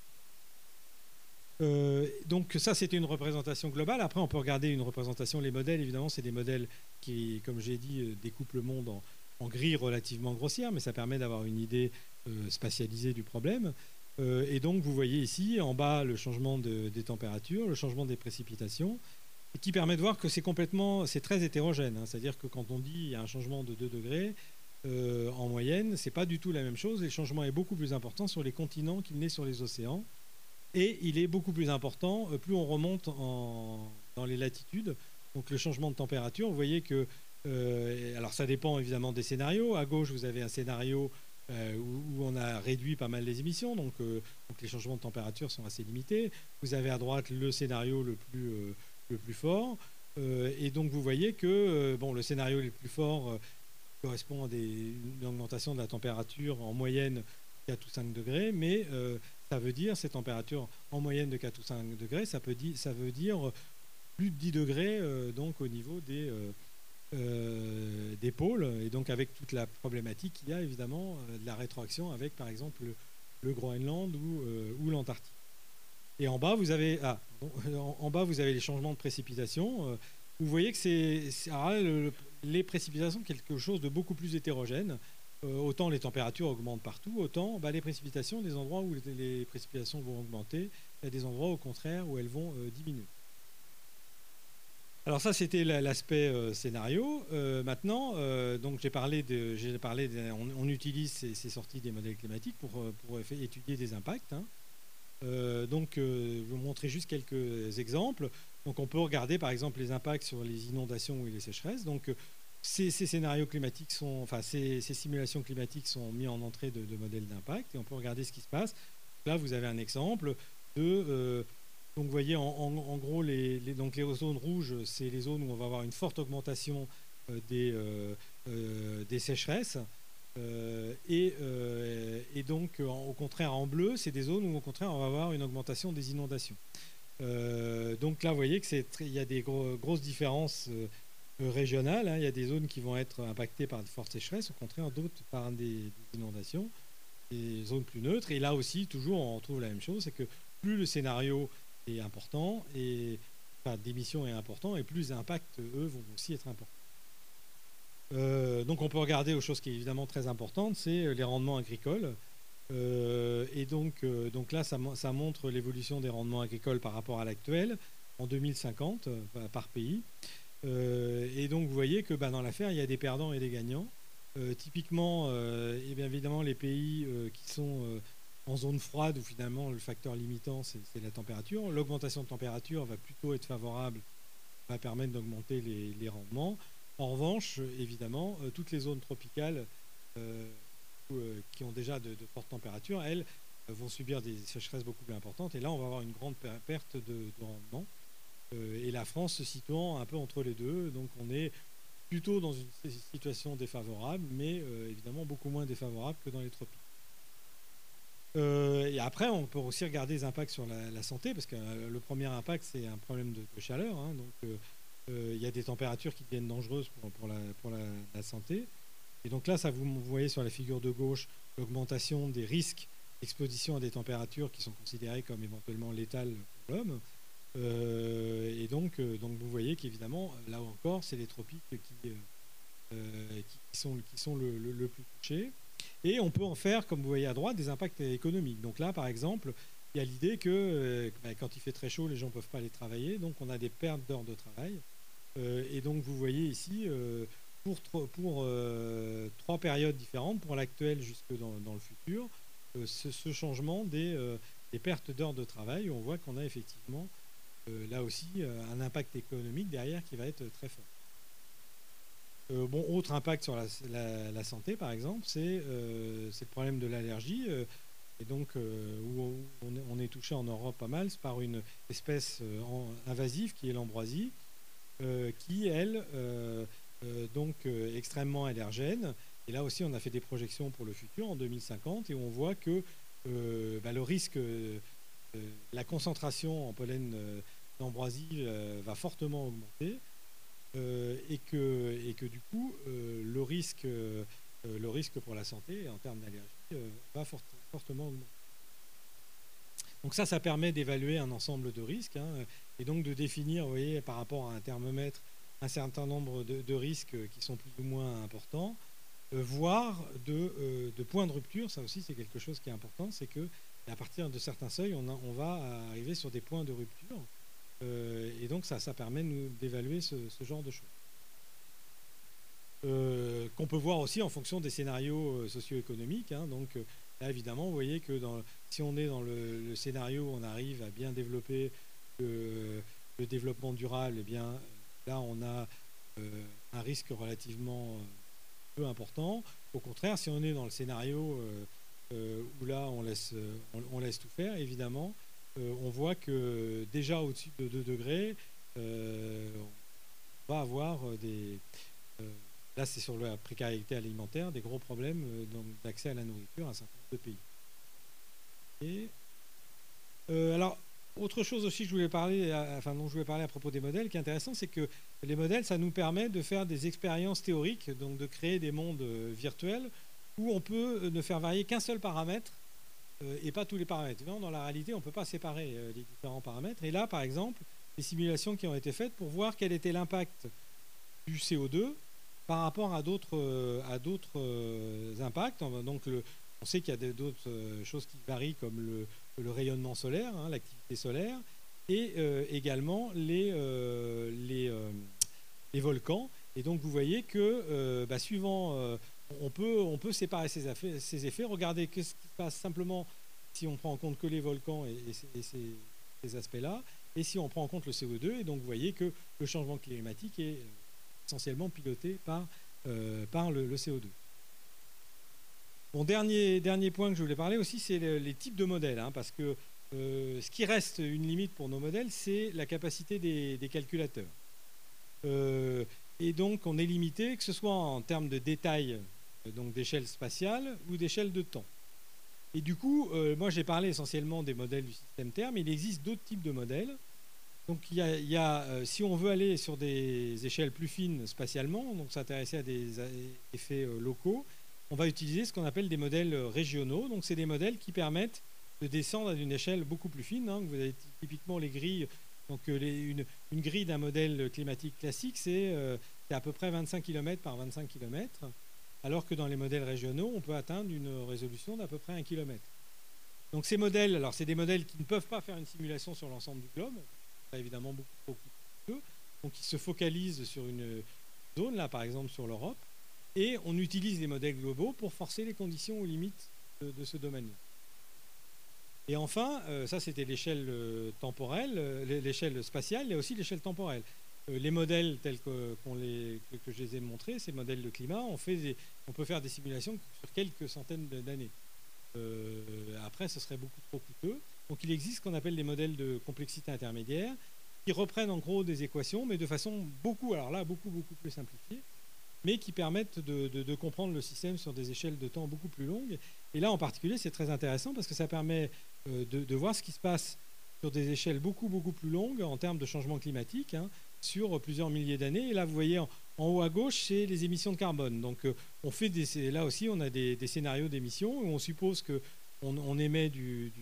Donc ça, c'était une représentation globale. Après, on peut regarder une représentation. Les modèles, évidemment, c'est des modèles qui, comme j'ai dit, découpent le monde en grilles relativement grossières, mais ça permet d'avoir une idée spatialisée du problème. Et donc, vous voyez ici, en bas, le changement des températures, le changement des précipitations, et qui permet de voir que c'est très hétérogène, hein. C'est-à-dire que quand on dit qu'il y a un changement de 2 degrés, en moyenne, c'est pas du tout la même chose. Le changement est beaucoup plus important sur les continents qu'il n'est sur les océans. Et il est beaucoup plus important plus on remonte dans les latitudes. Donc le changement de température, vous voyez que... alors ça dépend évidemment des scénarios. À gauche, vous avez un scénario où on a réduit pas mal les émissions. Donc les changements de température sont assez limités. Vous avez à droite le scénario le plus fort. Et donc vous voyez que le scénario le plus fort correspond à une augmentation de la température en moyenne 4 ou 5 degrés. Mais... ça veut dire, ces températures en moyenne de 4 ou 5 degrés, ça veut dire plus de 10 degrés donc au niveau des pôles, et donc avec toute la problématique qu'il y a évidemment de la rétroaction avec par exemple le Groenland ou l'Antarctique. Et en bas, vous avez les changements de précipitations. Vous voyez que les précipitations sont quelque chose de beaucoup plus hétérogène. Autant les températures augmentent partout, autant les précipitations, des endroits où les précipitations vont augmenter, il y a des endroits au contraire où elles vont diminuer. Alors ça, c'était l'aspect scénario. Maintenant, donc on utilise ces sorties des modèles climatiques pour étudier des impacts, hein. Je vais vous montrer juste quelques exemples. Donc on peut regarder par exemple les impacts sur les inondations ou les sécheresses. Donc ces scénarios climatiques ces simulations climatiques sont mis en entrée de modèles d'impact et on peut regarder ce qui se passe. Là, vous avez un exemple de donc vous voyez en gros donc les zones rouges, c'est les zones où on va avoir une forte augmentation des sécheresses. Donc au contraire en bleu, c'est des zones où au contraire on va avoir une augmentation des inondations. Donc là, vous voyez qu'il y a des grosses différences régionales, hein. Il y a des zones qui vont être impactées par de fortes sécheresses, au contraire d'autres par des inondations, des zones plus neutres. Et là aussi, toujours, on retrouve la même chose, c'est que plus le scénario est important, d'émission est important, et plus les impacts, eux, vont aussi être importants. Donc on peut regarder aux choses qui est évidemment très importante, c'est les rendements agricoles. Donc là, ça montre l'évolution des rendements agricoles par rapport à l'actuel en 2050 par pays. Et donc vous voyez que dans l'affaire, il y a des perdants et des gagnants. Typiquement, et bien évidemment, les pays qui sont en zone froide, où finalement le facteur limitant, c'est la température. L'augmentation de température va plutôt être favorable, va permettre d'augmenter les rendements. En revanche, évidemment, toutes les zones tropicales qui ont déjà de fortes températures, elles vont subir des sécheresses beaucoup plus importantes. Et là, on va avoir une grande perte de rendement. Et la France se situant un peu entre les deux. Donc on est plutôt dans une situation défavorable, mais évidemment beaucoup moins défavorable que dans les tropiques. Et après, on peut aussi regarder les impacts sur la santé, parce que le premier impact, c'est un problème de chaleur, hein. Donc il y a des températures qui deviennent dangereuses pour la santé. Et donc là, vous voyez sur la figure de gauche l'augmentation des risques d'exposition à des températures qui sont considérées comme éventuellement létales pour l'homme. Donc vous voyez qu'évidemment, là encore, c'est les tropiques qui sont le plus touchés. Et on peut en faire, comme vous voyez à droite, des impacts économiques. Donc là, par exemple, il y a l'idée que quand il fait très chaud, les gens ne peuvent pas aller travailler. Donc on a des pertes d'heures de travail. Et donc vous voyez ici, pour 3 périodes différentes, pour l'actuel jusque dans le futur, ce changement des pertes d'heures de travail, on voit qu'on a effectivement là aussi un impact économique derrière qui va être très fort. Autre impact sur la santé, par exemple, c'est le problème de l'allergie. Et donc, où on est touché en Europe pas mal, c'est par une espèce invasive qui est l'ambroisie, qui, elle, extrêmement allergène. Et là aussi, on a fait des projections pour le futur en 2050 et on voit que le risque, la concentration en pollen d'ambroisie va fortement augmenter et que du coup, le risque pour la santé en termes d'allergie va fortement augmenter. Donc ça permet d'évaluer un ensemble de risques, hein, et donc de définir, vous voyez, par rapport à un thermomètre, un certain nombre de risques qui sont plus ou moins importants, voire de points de rupture. Ça aussi, c'est quelque chose qui est important, c'est qu'à partir de certains seuils, on va arriver sur des points de rupture, et donc ça permet d'évaluer ce genre de choses. Qu'on peut voir aussi en fonction des scénarios socio-économiques, hein. Donc là, évidemment, vous voyez que si on est dans le scénario où on arrive à bien développer le développement durable, eh bien, là, on a un risque relativement peu important. Au contraire, si on est dans le scénario où là, on laisse tout faire, évidemment, on voit que déjà au-dessus de 2 degrés, on va avoir là, c'est sur la précarité alimentaire, des gros problèmes d'accès à la nourriture à un certain nombre de pays. Alors, autre chose aussi dont je voulais parler à propos des modèles, qui est intéressant, c'est que les modèles, ça nous permet de faire des expériences théoriques, donc de créer des mondes virtuels où on peut ne faire varier qu'un seul paramètre et pas tous les paramètres. Dans la réalité, on ne peut pas séparer les différents paramètres. Et là, par exemple, des simulations qui ont été faites pour voir quel était l'impact du CO2 par rapport à d'autres impacts. Donc, on sait qu'il y a d'autres choses qui varient, comme le rayonnement solaire, hein, l'activité solaire. et également les volcans. Et donc vous voyez que suivant, on peut séparer ces effets. Regardez ce qui se passe simplement si on prend en compte que les volcans et ces aspects-là, et si on prend en compte le CO2. Et donc vous voyez que le changement climatique est essentiellement piloté par le CO2. Bon, dernier point que je voulais parler aussi, c'est les types de modèles, hein, parce que ce qui reste une limite pour nos modèles, c'est la capacité des calculateurs. Et donc, on est limité, que ce soit en termes de détail, donc d'échelle spatiale ou d'échelle de temps. Et du coup, moi, j'ai parlé essentiellement des modèles du système Terre, mais il existe d'autres types de modèles. Donc, si on veut aller sur des échelles plus fines spatialement, donc s'intéresser à des effets locaux, on va utiliser ce qu'on appelle des modèles régionaux. Donc, c'est des modèles qui permettent de descendre à une échelle beaucoup plus fine. Hein. Vous avez typiquement les grilles. Donc, une grille d'un modèle climatique classique, c'est à peu près 25 km par 25 km, alors que dans les modèles régionaux, on peut atteindre une résolution d'à peu près 1 km. Donc, ces modèles, alors c'est des modèles qui ne peuvent pas faire une simulation sur l'ensemble du globe. C'est évidemment beaucoup plus peu. Donc, ils se focalisent sur une zone, là, par exemple, sur l'Europe. Et on utilise les modèles globaux pour forcer les conditions aux limites de ce domaine-là. Et enfin, ça c'était l'échelle temporelle, l'échelle spatiale, et aussi l'échelle temporelle. Les modèles tels que je les ai montrés, ces modèles de climat, on peut faire des simulations sur quelques centaines d'années. Après, ce serait beaucoup trop coûteux. Donc il existe ce qu'on appelle des modèles de complexité intermédiaire, qui reprennent en gros des équations, mais de façon beaucoup plus simplifiée, mais qui permettent de comprendre le système sur des échelles de temps beaucoup plus longues. Et là, en particulier, c'est très intéressant parce que ça permet de voir ce qui se passe sur des échelles beaucoup plus longues en termes de changement climatique, hein, sur plusieurs milliers d'années. Et là, vous voyez en haut à gauche, c'est les émissions de carbone. Donc, là aussi, on a des scénarios d'émissions où on suppose qu'on émet du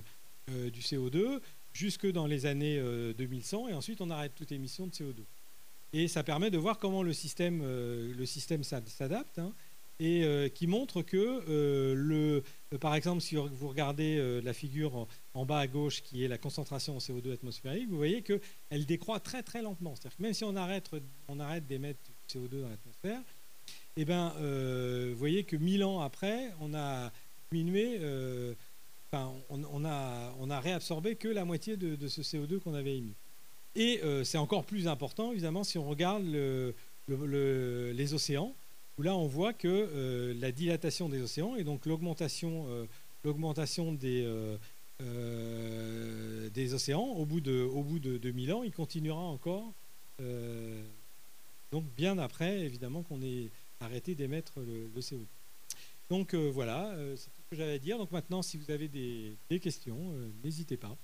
CO2 jusque dans les années 2100, et ensuite, on arrête toute émission de CO2. Et ça permet de voir comment le système s'adapte, hein, et qui montre que, par exemple, si vous regardez la figure en bas à gauche, qui est la concentration en CO2 atmosphérique, vous voyez qu'elle décroît très très lentement. C'est-à-dire que même si on arrête d'émettre du CO2 dans l'atmosphère, eh ben, vous voyez que 1000 ans après, on a diminué, on a réabsorbé que la moitié de ce CO2 qu'on avait émis. Et c'est encore plus important, évidemment, si on regarde les océans, où là, on voit que la dilatation des océans et donc l'augmentation des océans, au bout de 1000 ans, il continuera encore, donc bien après, évidemment, qu'on ait arrêté d'émettre le CO2. Donc voilà, c'est tout ce que j'avais à dire. Donc maintenant, si vous avez des questions, n'hésitez pas.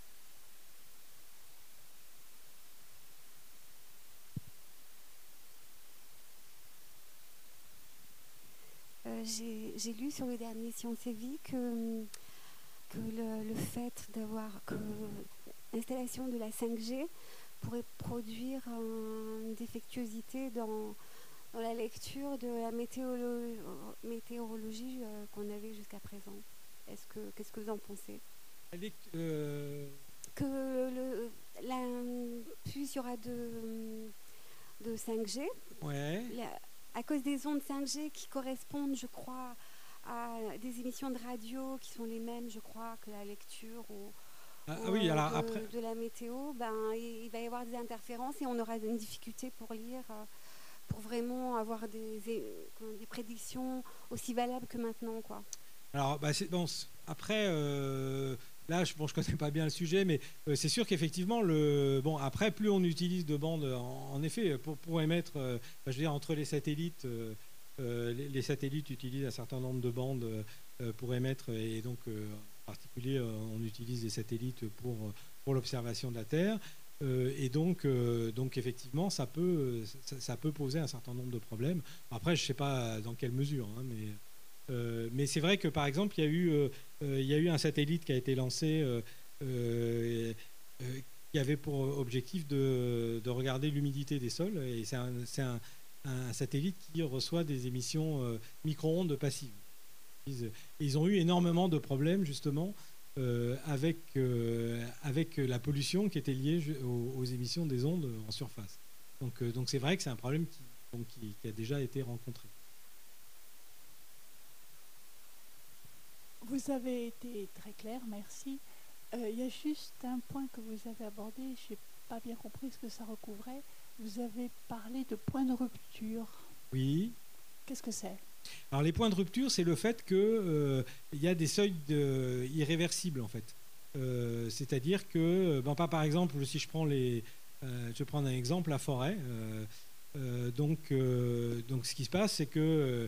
J'ai lu sur le dernier Sciences et Vie que le fait d'avoir l'installation de la 5G pourrait produire une défectuosité dans la lecture de la météorologie qu'on avait jusqu'à présent. Qu'est-ce que vous en pensez? Plus il y aura de 5G. Ouais. À cause des ondes 5G qui correspondent, je crois, à des émissions de radio qui sont les mêmes, je crois, que la lecture de la météo, il va y avoir des interférences et on aura une difficulté pour lire, pour vraiment avoir des prédictions aussi valables que maintenant, quoi. Alors, après... Là, je connais pas bien le sujet, mais c'est sûr qu'effectivement, après, plus on utilise de bandes, en effet, pour émettre, je veux dire, entre les satellites, les satellites utilisent un certain nombre de bandes pour émettre, et donc, en particulier, on utilise des satellites pour l'observation de la Terre, et donc effectivement, ça peut poser un certain nombre de problèmes. Après, je sais pas dans quelle mesure, hein, mais c'est vrai que, par exemple, il y a eu un satellite qui a été lancé qui avait pour objectif de regarder l'humidité des sols. Et c'est un satellite qui reçoit des émissions micro-ondes passives. Ils ont eu énormément de problèmes, justement, avec la pollution qui était liée aux émissions des ondes en surface. Donc c'est vrai que c'est un problème qui a déjà été rencontré. Vous avez été très clair, merci. Il y a juste un point que vous avez abordé, je n'ai pas bien compris ce que ça recouvrait. Vous avez parlé de points de rupture. Oui. Qu'est-ce que c'est ? Alors les points de rupture, c'est le fait qu'il y a des seuils irréversibles en fait. C'est-à-dire que, par exemple, si je prends un exemple, la forêt. Donc ce qui se passe, c'est que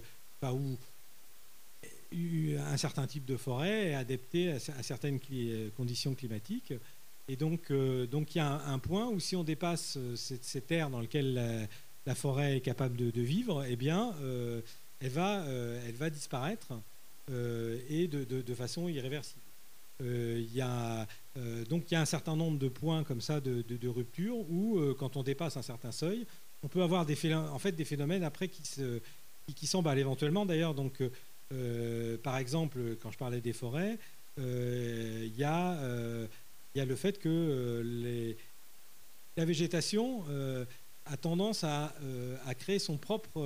un certain type de forêt est adapté à certaines conditions climatiques. Et donc il y a un point où si on dépasse cette aire dans laquelle la forêt est capable de vivre, eh bien, elle va disparaître et de façon irréversible. Il y a un certain nombre de points comme ça de rupture où, quand on dépasse un certain seuil, on peut avoir des phénomènes après qui s'emballent éventuellement. D'ailleurs, par exemple, quand je parlais des forêts, il y a le fait que la végétation a tendance à créer ses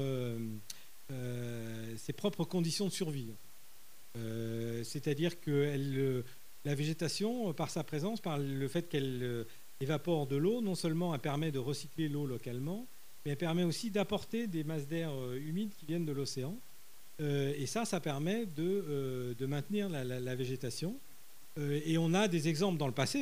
propres conditions de survie. C'est-à-dire que la végétation, par sa présence, par le fait qu'elle évapore de l'eau, non seulement elle permet de recycler l'eau localement, mais elle permet aussi d'apporter des masses d'air humides qui viennent de l'océan. Et ça permet de maintenir la végétation. Et on a des exemples dans le passé.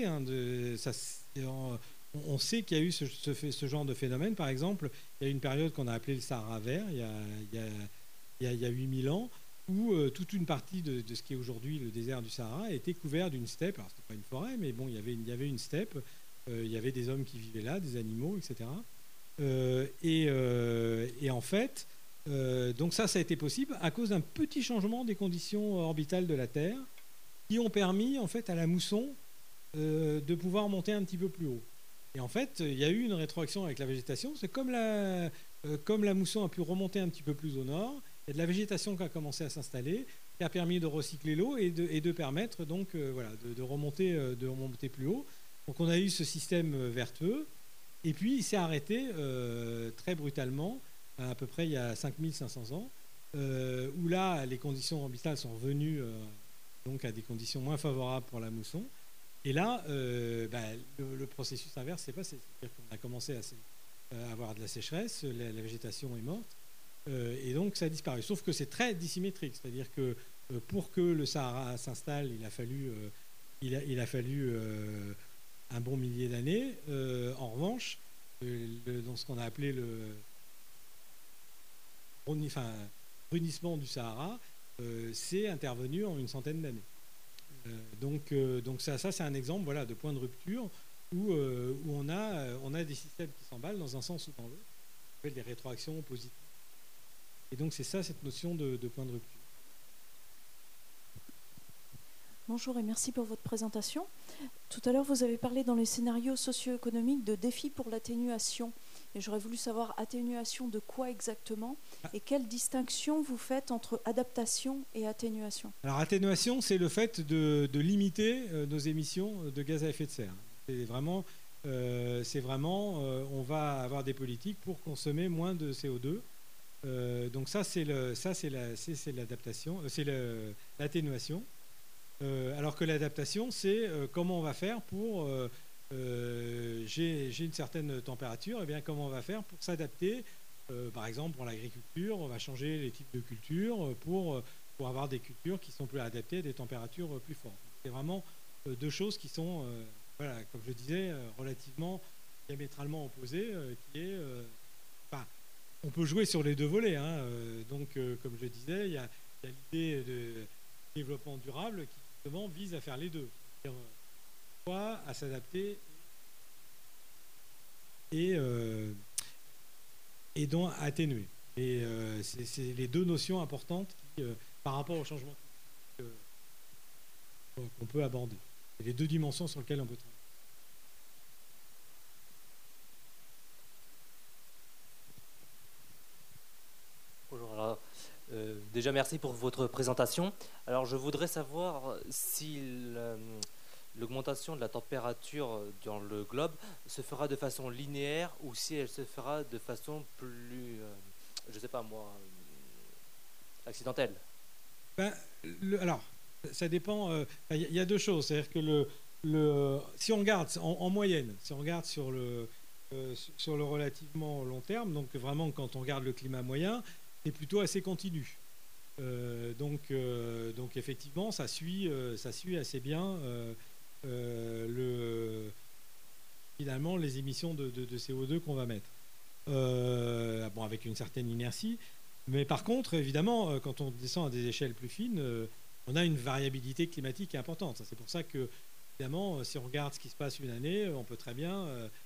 On sait qu'il y a eu ce genre de phénomène. Par exemple, il y a une période qu'on a appelée le Sahara vert, il y a 8000 ans, où toute une partie de ce qui est aujourd'hui le désert du Sahara a été couvert d'une steppe. Alors, ce n'était pas une forêt, mais bon, il y avait une steppe. Il y avait des hommes qui vivaient là, des animaux, etc. Et en fait, donc ça a été possible à cause d'un petit changement des conditions orbitales de la Terre qui ont permis en fait à la mousson de pouvoir monter un petit peu plus haut. Et en fait, il y a eu une rétroaction avec la végétation. C'est comme la mousson a pu remonter un petit peu plus au nord, il y a de la végétation qui a commencé à s'installer, qui a permis de recycler l'eau et de permettre donc de remonter plus haut. Donc on a eu ce système vertueux. Et puis il s'est arrêté très brutalement, à peu près il y a 5500 ans, où là les conditions orbitales sont revenues donc à des conditions moins favorables pour la mousson. Et là, le processus inverse s'est passé. C'est-à-dire qu'on a commencé à avoir de la sécheresse, la végétation est morte, et donc ça a disparu. Sauf que c'est très dissymétrique, c'est-à-dire que pour que le Sahara s'installe, il a fallu un bon millier d'années. En revanche, dans ce qu'on a appelé le brunissement du Sahara, c'est intervenu en une centaine d'années. Donc ça c'est un exemple de point de rupture où on a des systèmes qui s'emballent dans un sens ou dans l'autre. On appelle des rétroactions positives. Et donc c'est ça cette notion de point de rupture. Bonjour et merci pour votre présentation. Tout à l'heure, vous avez parlé dans les scénarios socio-économiques de défis pour l'atténuation. Et j'aurais voulu savoir atténuation de quoi exactement et quelle distinction vous faites entre adaptation et atténuation. Alors atténuation, c'est le fait de limiter nos émissions de gaz à effet de serre. C'est vraiment on va avoir des politiques pour consommer moins de CO2. Donc ça c'est l'adaptation, c'est l'atténuation. Alors que l'adaptation, c'est comment on va faire pour... j'ai une certaine température, et bien comment on va faire pour s'adapter. Par exemple, pour l'agriculture, on va changer les types de cultures pour avoir des cultures qui sont plus adaptées à des températures plus fortes. C'est vraiment deux choses qui sont, comme je disais, relativement diamétralement opposées, qui est... on peut jouer sur les deux volets. Donc, comme je disais, il y a l'idée de développement durable qui justement vise à faire les deux, c'est-à-dire soit à s'adapter et donc à atténuer. Et c'est les deux notions importantes qui, par rapport au changement climatique, qu'on peut aborder. C'est les deux dimensions sur lesquelles on peut travailler. Bonjour, alors Déjà, merci pour votre présentation. Alors, je voudrais savoir si l'augmentation de la température dans le globe se fera de façon linéaire ou si elle se fera de façon plus, je ne sais pas moi, accidentelle. Alors, ça dépend. Il y a deux choses. C'est-à-dire que si on regarde en moyenne, si on regarde sur le relativement long terme, donc vraiment quand on regarde le climat moyen, c'est plutôt assez continu. Donc effectivement, ça suit assez bien finalement les émissions de CO2 qu'on va mettre. Bon, avec une certaine inertie. Mais par contre, évidemment, quand on descend à des échelles plus fines, on a une variabilité climatique importante. C'est pour ça que, évidemment, si on regarde ce qui se passe une année, on peut très bien,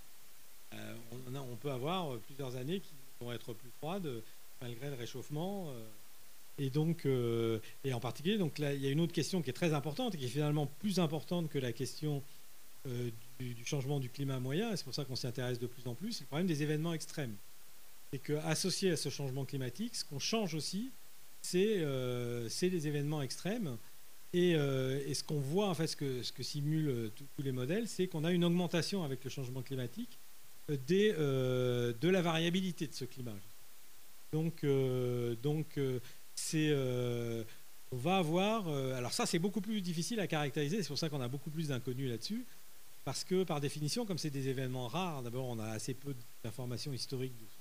on peut avoir plusieurs années qui vont être plus froides malgré le réchauffement. Et donc, et en particulier, donc là, il y a une autre question qui est très importante, qui est finalement plus importante que la question du changement du climat moyen. Et c'est pour ça qu'on s'y intéresse de plus en plus. C'est le problème des événements extrêmes. C'est qu'associé à ce changement climatique, ce qu'on change aussi, c'est les événements extrêmes. Et ce qu'on voit, en fait, ce que simulent tous les modèles, c'est qu'on a une augmentation avec le changement climatique de la variabilité de ce climat. Donc on va avoir... alors ça, c'est beaucoup plus difficile à caractériser. C'est pour ça qu'on a beaucoup plus d'inconnus là-dessus. Parce que, par définition, comme c'est des événements rares, d'abord, on a assez peu d'informations historiques dessus.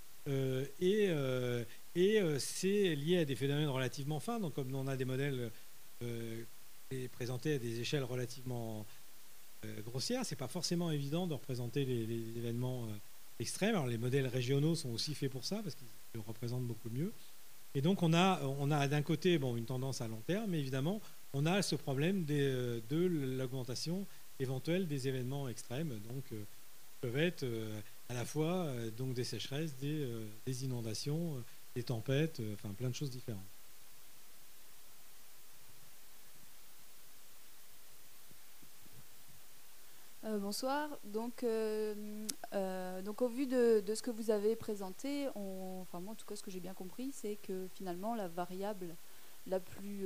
C'est lié à des phénomènes relativement fins. Donc, comme on a des modèles présentés à des échelles relativement grossières, c'est pas forcément évident de représenter les événements extrêmes. Alors, les modèles régionaux sont aussi faits pour ça, parce qu'ils le représentent beaucoup mieux. Et donc, on a d'un côté une tendance à long terme, mais évidemment, on a ce problème de l'augmentation éventuelle des événements extrêmes. Donc, peuvent être à la fois donc des sécheresses, des inondations, des tempêtes, enfin plein de choses différentes. Bonsoir. Donc au vu de ce que vous avez présenté, enfin moi en tout cas ce que j'ai bien compris, c'est que finalement la variable la plus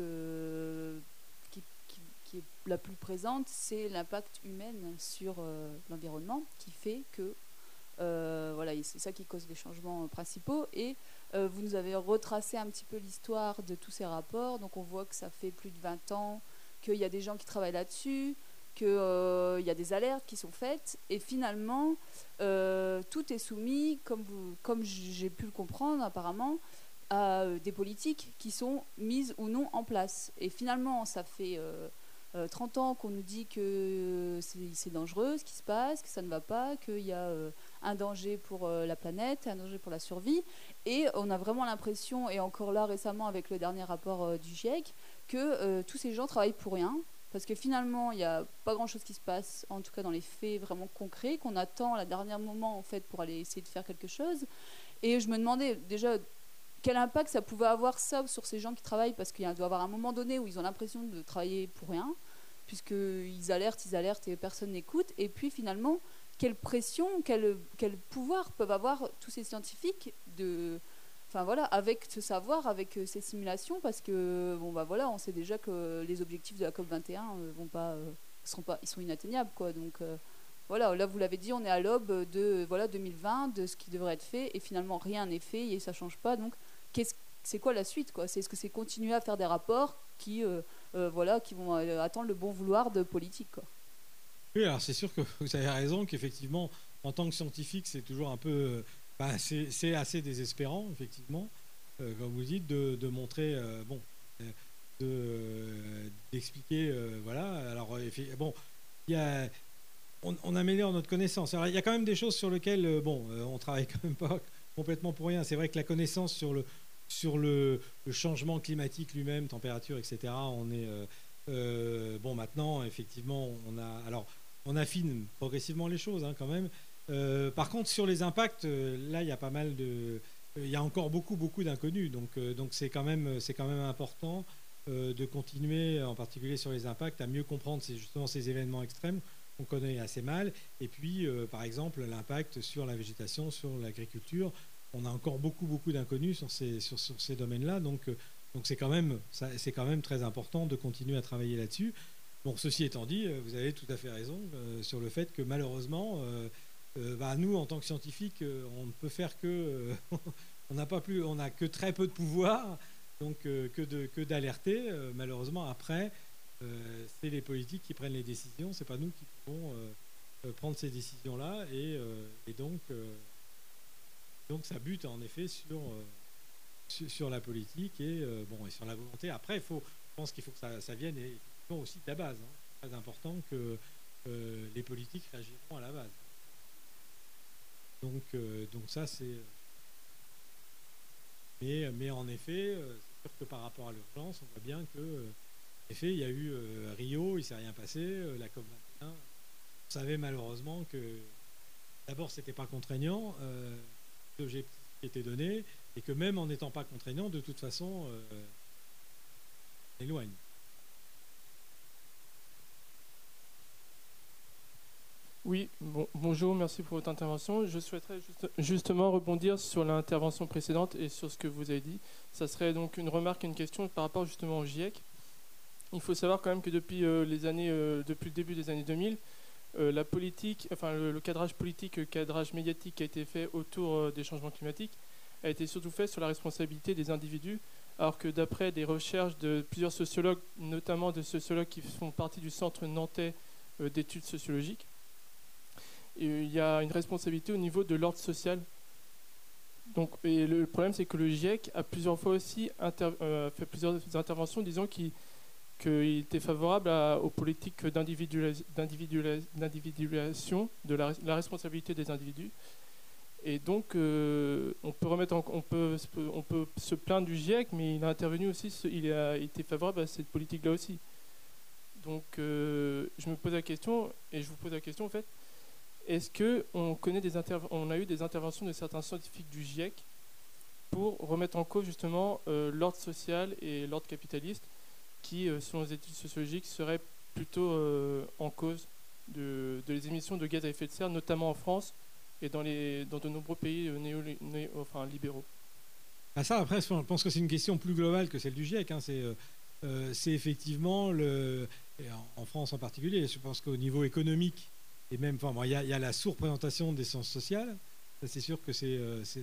qui est la plus présente, c'est l'impact humain sur l'environnement, qui fait que voilà, c'est ça qui cause les changements principaux. Et vous nous avez retracé un petit peu l'histoire de tous ces rapports. Donc on voit que ça fait plus de 20 ans qu'il y a des gens qui travaillent là-dessus, qu'il y a des alertes qui sont faites, et finalement tout est soumis, comme j'ai pu le comprendre apparemment, à des politiques qui sont mises ou non en place. Et finalement, ça fait 30 ans qu'on nous dit que c'est dangereux ce qui se passe, que ça ne va pas, qu'il y a un danger pour la planète, un danger pour la survie, et on a vraiment l'impression, et encore là récemment avec le dernier rapport du GIEC, que tous ces gens travaillent pour rien, parce que finalement il n'y a pas grand chose qui se passe, en tout cas dans les faits vraiment concrets, qu'on attend à la dernière moment en fait pour aller essayer de faire quelque chose. Et je me demandais déjà quel impact ça pouvait avoir ça sur ces gens qui travaillent, parce qu'il doit y avoir un moment donné où ils ont l'impression de travailler pour rien, puisqu'ils alertent et personne n'écoute. Et puis finalement, quelle pression, quel pouvoir peuvent avoir tous ces scientifiques avec ce savoir, avec ces simulations, parce que voilà, on sait déjà que les objectifs de la COP21 ils sont inatteignables, quoi. Donc voilà, là vous l'avez dit, on est à l'aube de 2020, de ce qui devrait être fait, et finalement rien n'est fait et ça change pas. Donc c'est quoi la suite, quoi? Est-ce que c'est continuer à faire des rapports qui vont attendre le bon vouloir de politique, quoi? Oui, alors c'est sûr que vous avez raison qu'effectivement, en tant que scientifique, c'est toujours un peu... c'est assez désespérant, effectivement, comme vous dites, de montrer... d'expliquer... voilà. Alors, on améliore notre connaissance. Alors, il y a quand même des choses sur lesquelles, on travaille quand même pas complètement pour rien. C'est vrai que la connaissance sur le changement climatique lui-même, température, etc., on est... maintenant, effectivement, on affine progressivement les choses, hein, quand même. Par contre, sur les impacts, là, il y a pas mal de... Il y a encore beaucoup d'inconnus. Donc c'est quand même important de continuer, en particulier sur les impacts, à mieux comprendre justement ces événements extrêmes qu'on connaît assez mal. Et puis, par exemple, l'impact sur la végétation, sur l'agriculture. On a encore beaucoup d'inconnus sur ces domaines-là. Donc Donc c'est quand même très important de continuer à travailler là-dessus. Bon, ceci étant dit, vous avez tout à fait raison sur le fait que malheureusement, nous, en tant que scientifiques, on ne peut faire que... on n'a que très peu de pouvoir, donc que d'alerter. Malheureusement, après, c'est les politiques qui prennent les décisions, c'est pas nous qui pouvons prendre ces décisions-là, et donc ça bute en effet sur la politique et sur la volonté. Après, je pense qu'il faut que ça vienne aussi de la base. C'est très important que les politiques réagiront à la base. Donc ça, c'est... Mais en effet, c'est sûr que par rapport à l'urgence, on voit bien que, en effet, il y a eu Rio, il ne s'est rien passé, la COP21. On savait malheureusement que, d'abord, ce n'était pas contraignant, l'objectif qui était donné, et que même en n'étant pas contraignant, de toute façon, on éloigne. Oui, bonjour, merci pour votre intervention. Je souhaiterais justement rebondir sur l'intervention précédente et sur ce que vous avez dit. Ça serait donc une remarque et une question par rapport justement au GIEC. Il faut savoir quand même que depuis le début des années 2000, la politique, le cadrage politique, le cadrage médiatique qui a été fait autour des changements climatiques a été surtout fait sur la responsabilité des individus, alors que d'après des recherches de plusieurs sociologues, notamment des sociologues qui font partie du Centre nantais d'études sociologiques, il y a une responsabilité au niveau de l'ordre social. Donc, et le problème, c'est que le GIEC a plusieurs fois aussi fait plusieurs interventions disant qu'il était favorable aux politiques d'individualisation de la responsabilité des individus. Et donc, on peut se plaindre du GIEC, mais il a intervenu aussi, il a été favorable à cette politique-là aussi. Donc, je me pose la question, et je vous pose la question en fait. Est-ce qu'on a eu des interventions de certains scientifiques du GIEC pour remettre en cause justement l'ordre social et l'ordre capitaliste qui, selon les études sociologiques, seraient plutôt en cause des émissions de gaz à effet de serre, notamment en France et dans de nombreux pays libéraux? Ça, après, je pense que c'est une question plus globale que celle du GIEC. C'est effectivement, en France en particulier, je pense qu'au niveau économique, et même, il y a la sous-représentation des sciences sociales. Ça, c'est sûr que c'est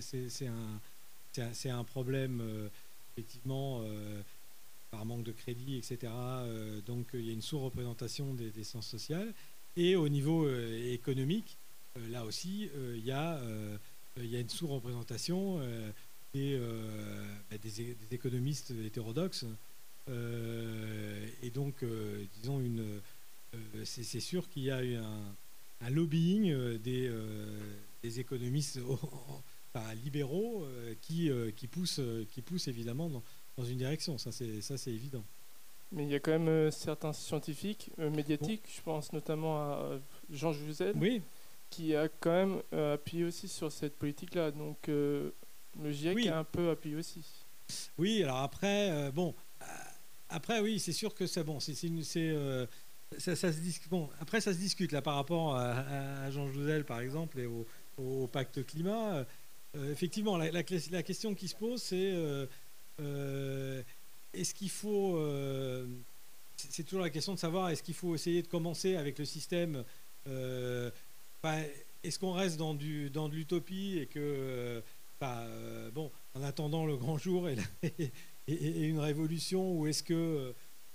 un problème, effectivement, par manque de crédit, etc. Donc, il y a une sous-représentation des sciences sociales. Et au niveau économique, là aussi, il y a une sous-représentation des économistes hétérodoxes. Et donc, disons, c'est sûr qu'il y a eu un lobbying des économistes libéraux qui poussent évidemment dans une direction. Ça, c'est évident. Mais il y a quand même certains scientifiques médiatiques, je pense notamment à Jean Jouzel, oui, qui a quand même appuyé aussi sur cette politique-là. Donc le GIEC a un peu appuyé aussi. Oui, alors après, après oui, c'est sûr que c'est bon. Ça se discute. Bon, après, ça se discute là par rapport à Jean Jouzel, par exemple, et au pacte climat. Effectivement, la question qui se pose, c'est est-ce qu'il faut... c'est toujours la question de savoir, est-ce qu'il faut essayer de commencer avec le système est-ce qu'on reste dans de l'utopie et que, en attendant le grand jour et une révolution, ou est-ce que...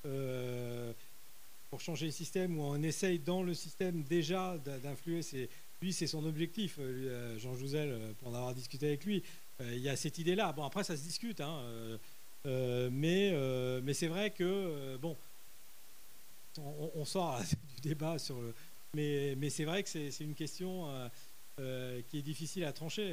pour changer le système, où on essaye dans le système déjà d'influer, c'est son objectif, Jean Jouzel, pour en avoir discuté avec lui, il y a cette idée-là. Bon, après, ça se discute, mais c'est vrai que, on sort du débat sur le... Mais c'est vrai que c'est une question qui est difficile à trancher.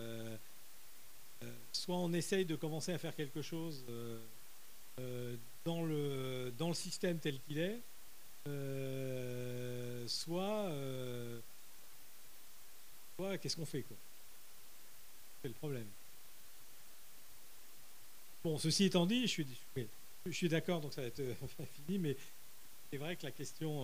Soit on essaye de commencer à faire quelque chose dans le système tel qu'il est, soit qu'est-ce qu'on fait, quoi. C'est le problème. Bon, ceci étant dit, je suis d'accord, donc ça va être fini, mais c'est vrai que la question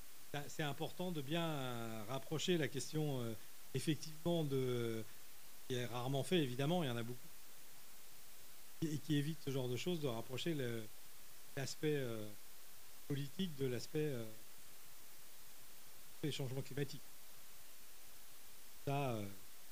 c'est important de bien rapprocher la question effectivement il qui est rarement fait, évidemment, il y en a beaucoup, et qui évite ce genre de choses, de rapprocher l'aspect politique de l'aspect des changements climatiques. Ça.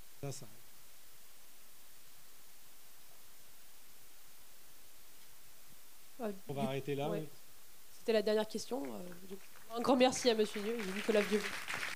On va arrêter là. Ouais. C'était la dernière question. Un grand merci à Monsieur Nieux et Nicolas Vieux.